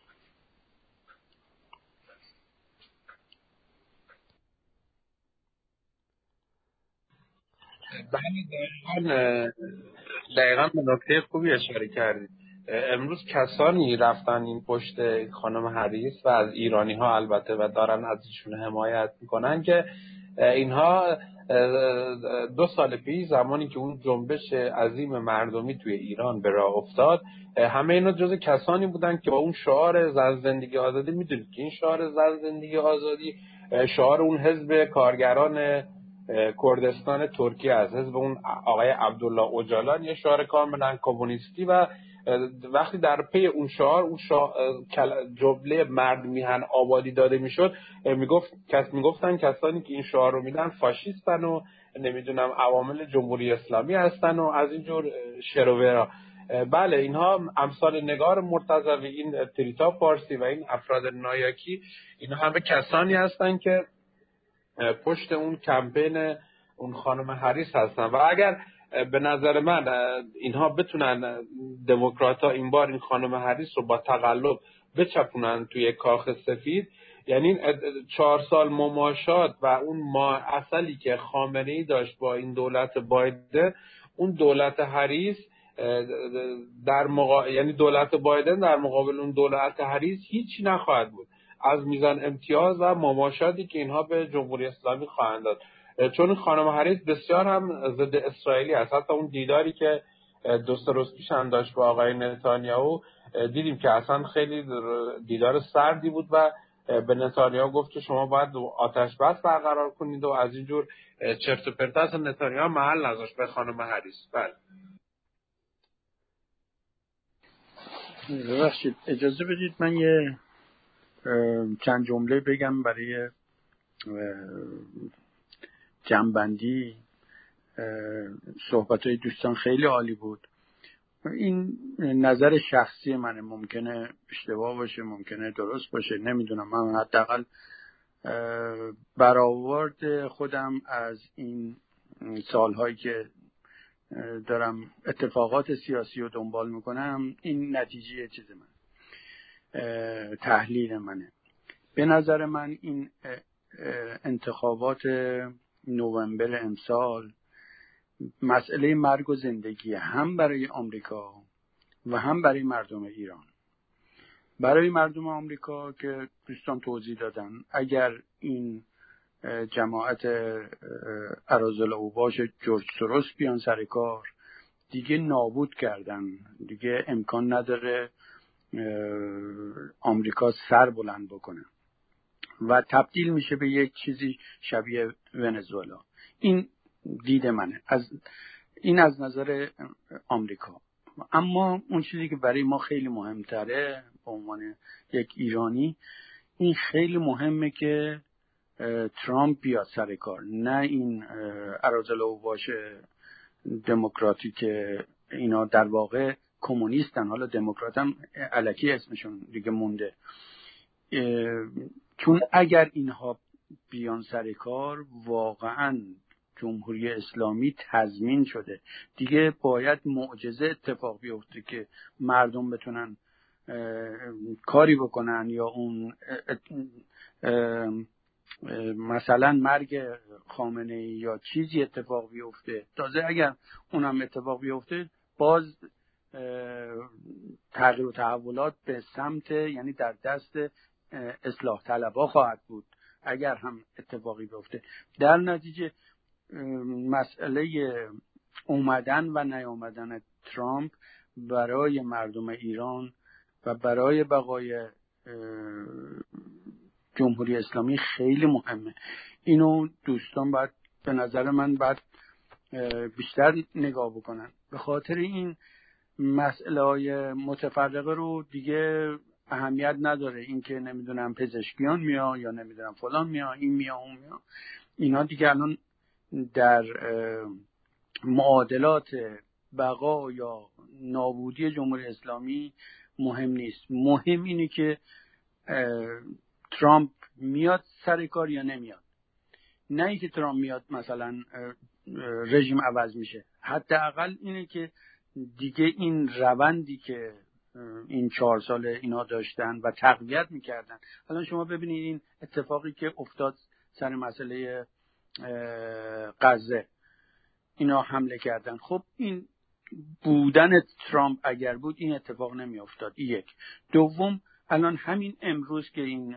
دقیقاً دقیقاً به نکته خوبی اشاره کردید. امروز کسانی رفتن این پشت خانم هریس و از ایرانی ها البته و دارن از ایشون حمایت میکنن که اینها دو سال پیش زمانی که اون جنبش عظیم مردمی توی ایران به راه افتاد، همه اینا جز کسانی بودن که با اون شعار زن زندگی آزادی، میدونید که این شعار زن زندگی آزادی شعار اون حزب کارگران کردستان ترکیه است، حزب اون آقای عبدالله اوجالان، یه شعار کاملا کمونیستی و وقتی در پی اون شعار اون جمله مرد میهن آبادی داده میشد، میگفت کس میگفتن کسانی که این شعار رو میدن فاشیستن و نمیدونم عوامل جمهوری اسلامی هستن و از اینجور شروورا. بله اینها امثال نگار مرتضوی، این تریتا پارسی و این افراد نایاکی، اینها همه کسانی هستن که پشت اون کمپین اون خانم هریس هستن و اگر به نظر من اینها بتونن دموکرات ها این بار این خانم هریس رو با تقلب بچپونن توی کاخ سفید، یعنی چهار سال مماشات و اون ما اصلی که خامنه‌ای داشت با این دولت بایدن، اون دولت هریس در مقا... یعنی دولت بایدن در مقابل اون دولت هریس هیچی نخواهد بود از میزان امتیاز و مماشاتی که اینها به جمهوری اسلامی خواهند داد. چون خانم هریس بسیار هم ضد اسرائیلی است. حتی اون دیداری که دو سه روز پیش هم داشت با آقای نتانیاهو، دیدیم که اصلا خیلی دیدار سردی بود و به نتانیاهو گفت که شما باید آتش بس برقرار کنید و از اینجور چرت و پرت. اصلا نتانیاهو محل نذاشت به خانم هریس. بله ببخشید اجازه بدید من یه چند جمله بگم برای جمع‌بندی. صحبت‌های دوستان خیلی عالی بود. این نظر شخصی منه، ممکنه اشتباه باشه، ممکنه درست باشه، نمیدونم. من حداقل برآورد خودم از این سالهایی که دارم اتفاقات سیاسی رو دنبال میکنم، این نتیجه چیز من، تحلیل منه. به نظر من این انتخابات نوامبر امسال مسئله مرگ و زندگی هم برای آمریکا و هم برای مردم ایران. برای مردم آمریکا که دوستان توضیح دادن، اگر این جماعت اراذل اوباش جورج سوروس بیان سر کار، دیگه نابود کردن، دیگه امکان نداره آمریکا سر بلند بکنه و تبدیل میشه به یک چیزی شبیه ونزوئلا. این دید منه، از این از نظر آمریکا. اما اون چیزی که برای ما خیلی مهمتره به عنوان یک ایرانی، این خیلی مهمه که ترامپ بیاد سر کار، نه این اراذل اوباش دموکراتی که اینا در واقع کمونیستن، حالا دموکرات هم الکی اسمشون دیگه مونده. چون اگر اینها بیان سر کار، واقعا جمهوری اسلامی تضمین شده. دیگه باید معجزه اتفاق بیفته که مردم بتونن کاری بکنن، یا اون مثلا مرگ خامنه‌ای یا چیزی اتفاق بیفته. تازه اگر اونم اتفاق بیفته، باز تغییر و تحولات به سمت، یعنی در دست اصلاح طلبها خواهد بود اگر هم اتفاقی بیفته. در نتیجه مسئله اومدن و نیامدن ترامپ برای مردم ایران و برای بقای جمهوری اسلامی خیلی مهمه. اینو دوستان باید به نظر من باید بیشتر نگاه بکنن. به خاطر این مسئله های متفرقه رو دیگه اهمیت نداره، این که نمیدونم پزشکیان میا یا نمیدونم فلان میا، این میا اون میا، اینا دیگه الان در معادلات بقا یا نابودی جمهوری اسلامی مهم نیست. مهم اینه که ترامپ میاد سر کار یا نمیاد، نه اینکه ترامپ میاد مثلا رژیم عوض میشه. حداقل اینه که دیگه این روندی که این چهار سال اینا داشتن و تقویت میکردن، الان شما ببینید این اتفاقی که افتاد سر مسئله غزه، اینا حمله کردن. خب این بودن ترامپ اگر بود این اتفاق نمی افتاد. یک. دوم، الان همین امروز که این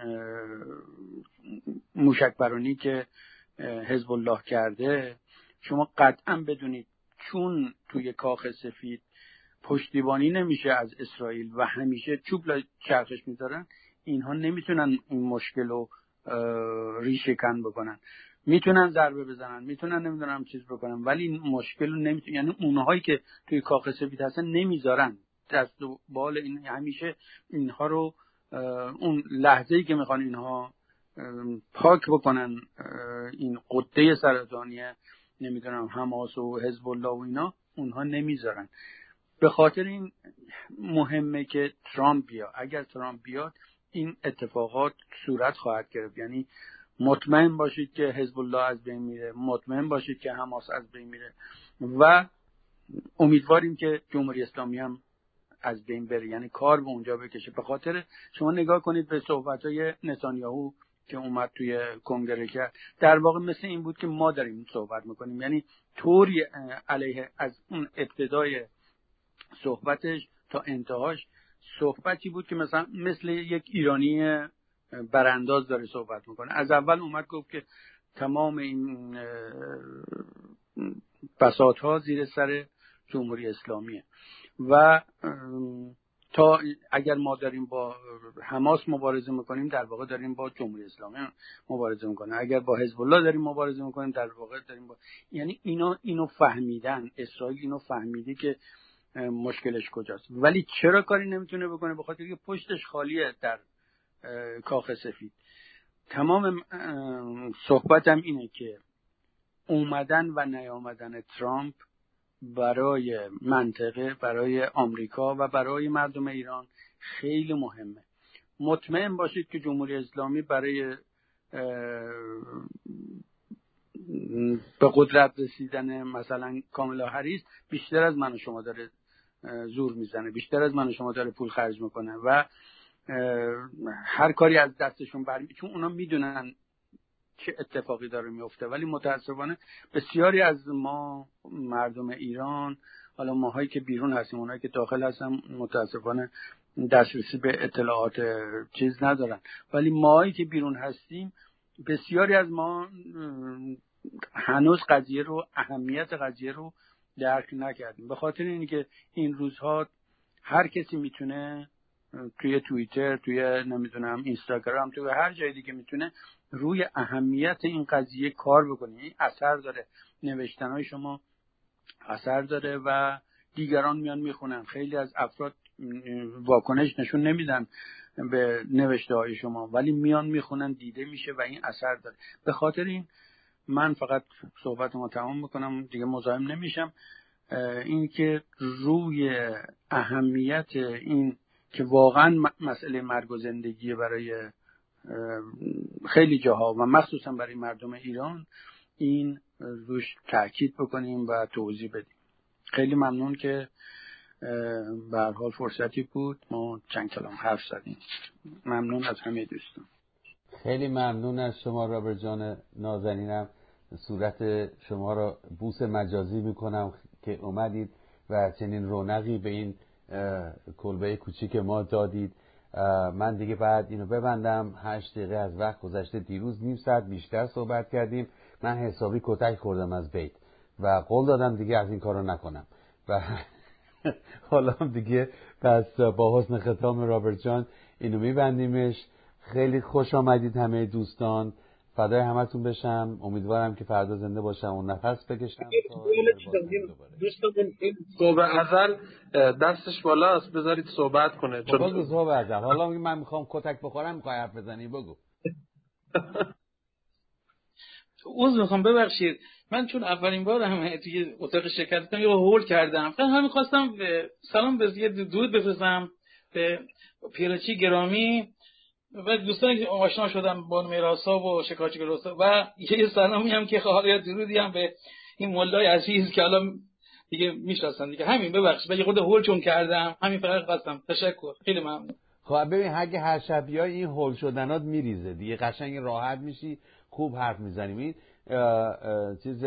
موشک برانی که حزب الله کرده، شما قطعا بدونید چون توی کاخ سفید پشتیبانی نمیشه از اسرائیل و همیشه چوب چرخش میذارن، اینها نمیتونن این مشکل رو ریشه کن بکنن. میتونن ضربه بزنن، میتونن نمیدونم چیز بکنن، ولی این مشکل رو نمیتونن، یعنی اونهایی که توی کاخ سفید هستن نمیذارن دست و بال این، همیشه اینها رو اون لحظه‌ای که میخوان اینها پاک بکنن این قده سرطانی نمیدونم حماس و حزب الله و اینا، اونها نمیذارن. به خاطر این مهمه که ترامپ بیاد. اگر ترامپ بیاد این اتفاقات صورت خواهد گرفت. یعنی مطمئن باشید که حزب الله از بین میره، مطمئن باشید که حماس از بین میره و امیدواریم که جمهوری اسلامی هم از بین بره، یعنی کار به اونجا بکشه. به خاطر شما نگاه کنید به صحبت‌های نتانیاهو که اومد توی کنگره کرد، در واقع مثل این بود که ما داریم صحبت میکنیم، یعنی طوری علیه از اون ابتدای صحبتش تا انتهاش صحبتی بود که مثلا مثل یک ایرانی برانداز داره صحبت میکنه. از اول اومد گفت که تمام این بساط‌ها زیر سر جمهوری اسلامیه و تا اگر ما داریم با حماس مبارزه میکنیم در واقع داریم با جمهوری اسلامی مبارزه میکنیم، اگر با حزب الله داریم مبارزه میکنیم در واقع داریم با، یعنی اینا اینو فهمیدن، اسرائیل اینو فهمیده که مشکلش کجاست. ولی چرا کاری نمیتونه بکنه؟ به خاطر که پشتش خالیه در کاخ سفید. تمام صحبتم اینه که اومدن و نیامدن ترامپ برای منطقه، برای آمریکا و برای مردم ایران خیلی مهمه. مطمئن باشید که جمهوری اسلامی برای به قدرت رسیدن مثلا کاملا هریس بیشتر از من و شما داره زور میزنه، بیشتر از من و شما داره پول خرج میکنه و هر کاری از دستشون برمیاد، چون اونا میدونن چه اتفاقی داره میفته. ولی متاسفانه بسیاری از ما مردم ایران، حالا ماهایی که بیرون هستیم اونایی که داخل هستن متاسفانه دسترسی به اطلاعات چیز ندارن، ولی ماهایی که بیرون هستیم بسیاری از ما هنوز قضیه رو، اهمیت قضیه رو درک نکردیم. به خاطر اینکه این روزها هر کسی میتونه توی توییتر، توی نمیدونم اینستاگرام، توی هر جای دیگه میتونه روی اهمیت این قضیه کار بکنه. این اثر داره، نوشتنهای شما اثر داره و دیگران میان میخونن. خیلی از افراد واکنش نشون نمیدن به نوشته های شما ولی میان میخونن، دیده میشه و این اثر داره. به خاطر این من فقط صحبتمو تمام میکنم، دیگه مزاحم نمیشم. این که روی اهمیت این که واقعا مسئله مرگ و زندگی برای خیلی جاها و مخصوصا برای مردم ایران، این روش تاکید بکنیم و توضیح بدیم. خیلی ممنون که به هر حال فرصتی بود ما چند کلام حرف زدیم. ممنون از همه دوستان. خیلی ممنون از شما رابرت جان نازنینم. صورت شما را بوس مجازی میکنم که اومدید و چنین رونقی به این کلبه کوچیک ما دادید. من دیگه بعد اینو ببندم، هشت دقیقه از وقت گذشته. دیروز نیم ساعت بیشتر صحبت کردیم، من حسابی کتک خوردم از بیت و قول دادم دیگه از این کارو نکنم و حالا دیگه پس با حسن ختام رابرت جان اینو میبندیمش. خیلی خوش آمدید همه دوستان، فدای همتون بشم. امیدوارم که فردا زنده باشم و نفس بکشم. دوستان این صبح ازل دستش بالاست، بذارید صحبت کنه. بگو صبح ازل. حالا من میخوام کتک بخورم، میخوای حرف بزنی بگو. عذر میخوام، ببخشید من چون اولین بار هم توی اتاق شرکت کردم یه هول کردم، فقط همین خواستم سلام بزیه درود بفرستم به پیرچی گرامی و دوستانی که آشنا شدم با میراسا و شکارچی گروسا و یه سلامی هم که حالا درودی هم به این مولای عزیز که حالا دیگه میشناسن دیگه. همین ببخشید من یه خود هول چون کردم، همین فقط خواستم. تشکر، خیلی ممنون. خب ببین اگه هر شب بیای این هول شدنات میریزه دیگه، قشنگ راحت میشی، خوب حرف میزنیم. این چیز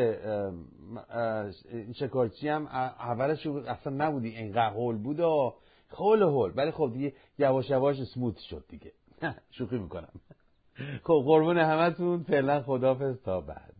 شکارچی هم اولش اصلا نبودی اینقدر هول بود و هول هول، ولی خب دیگه یواش یواش اسموت شد دیگه. شوخی میکنم. خب قربون همتون، فعلا خداحافظ تا بعد.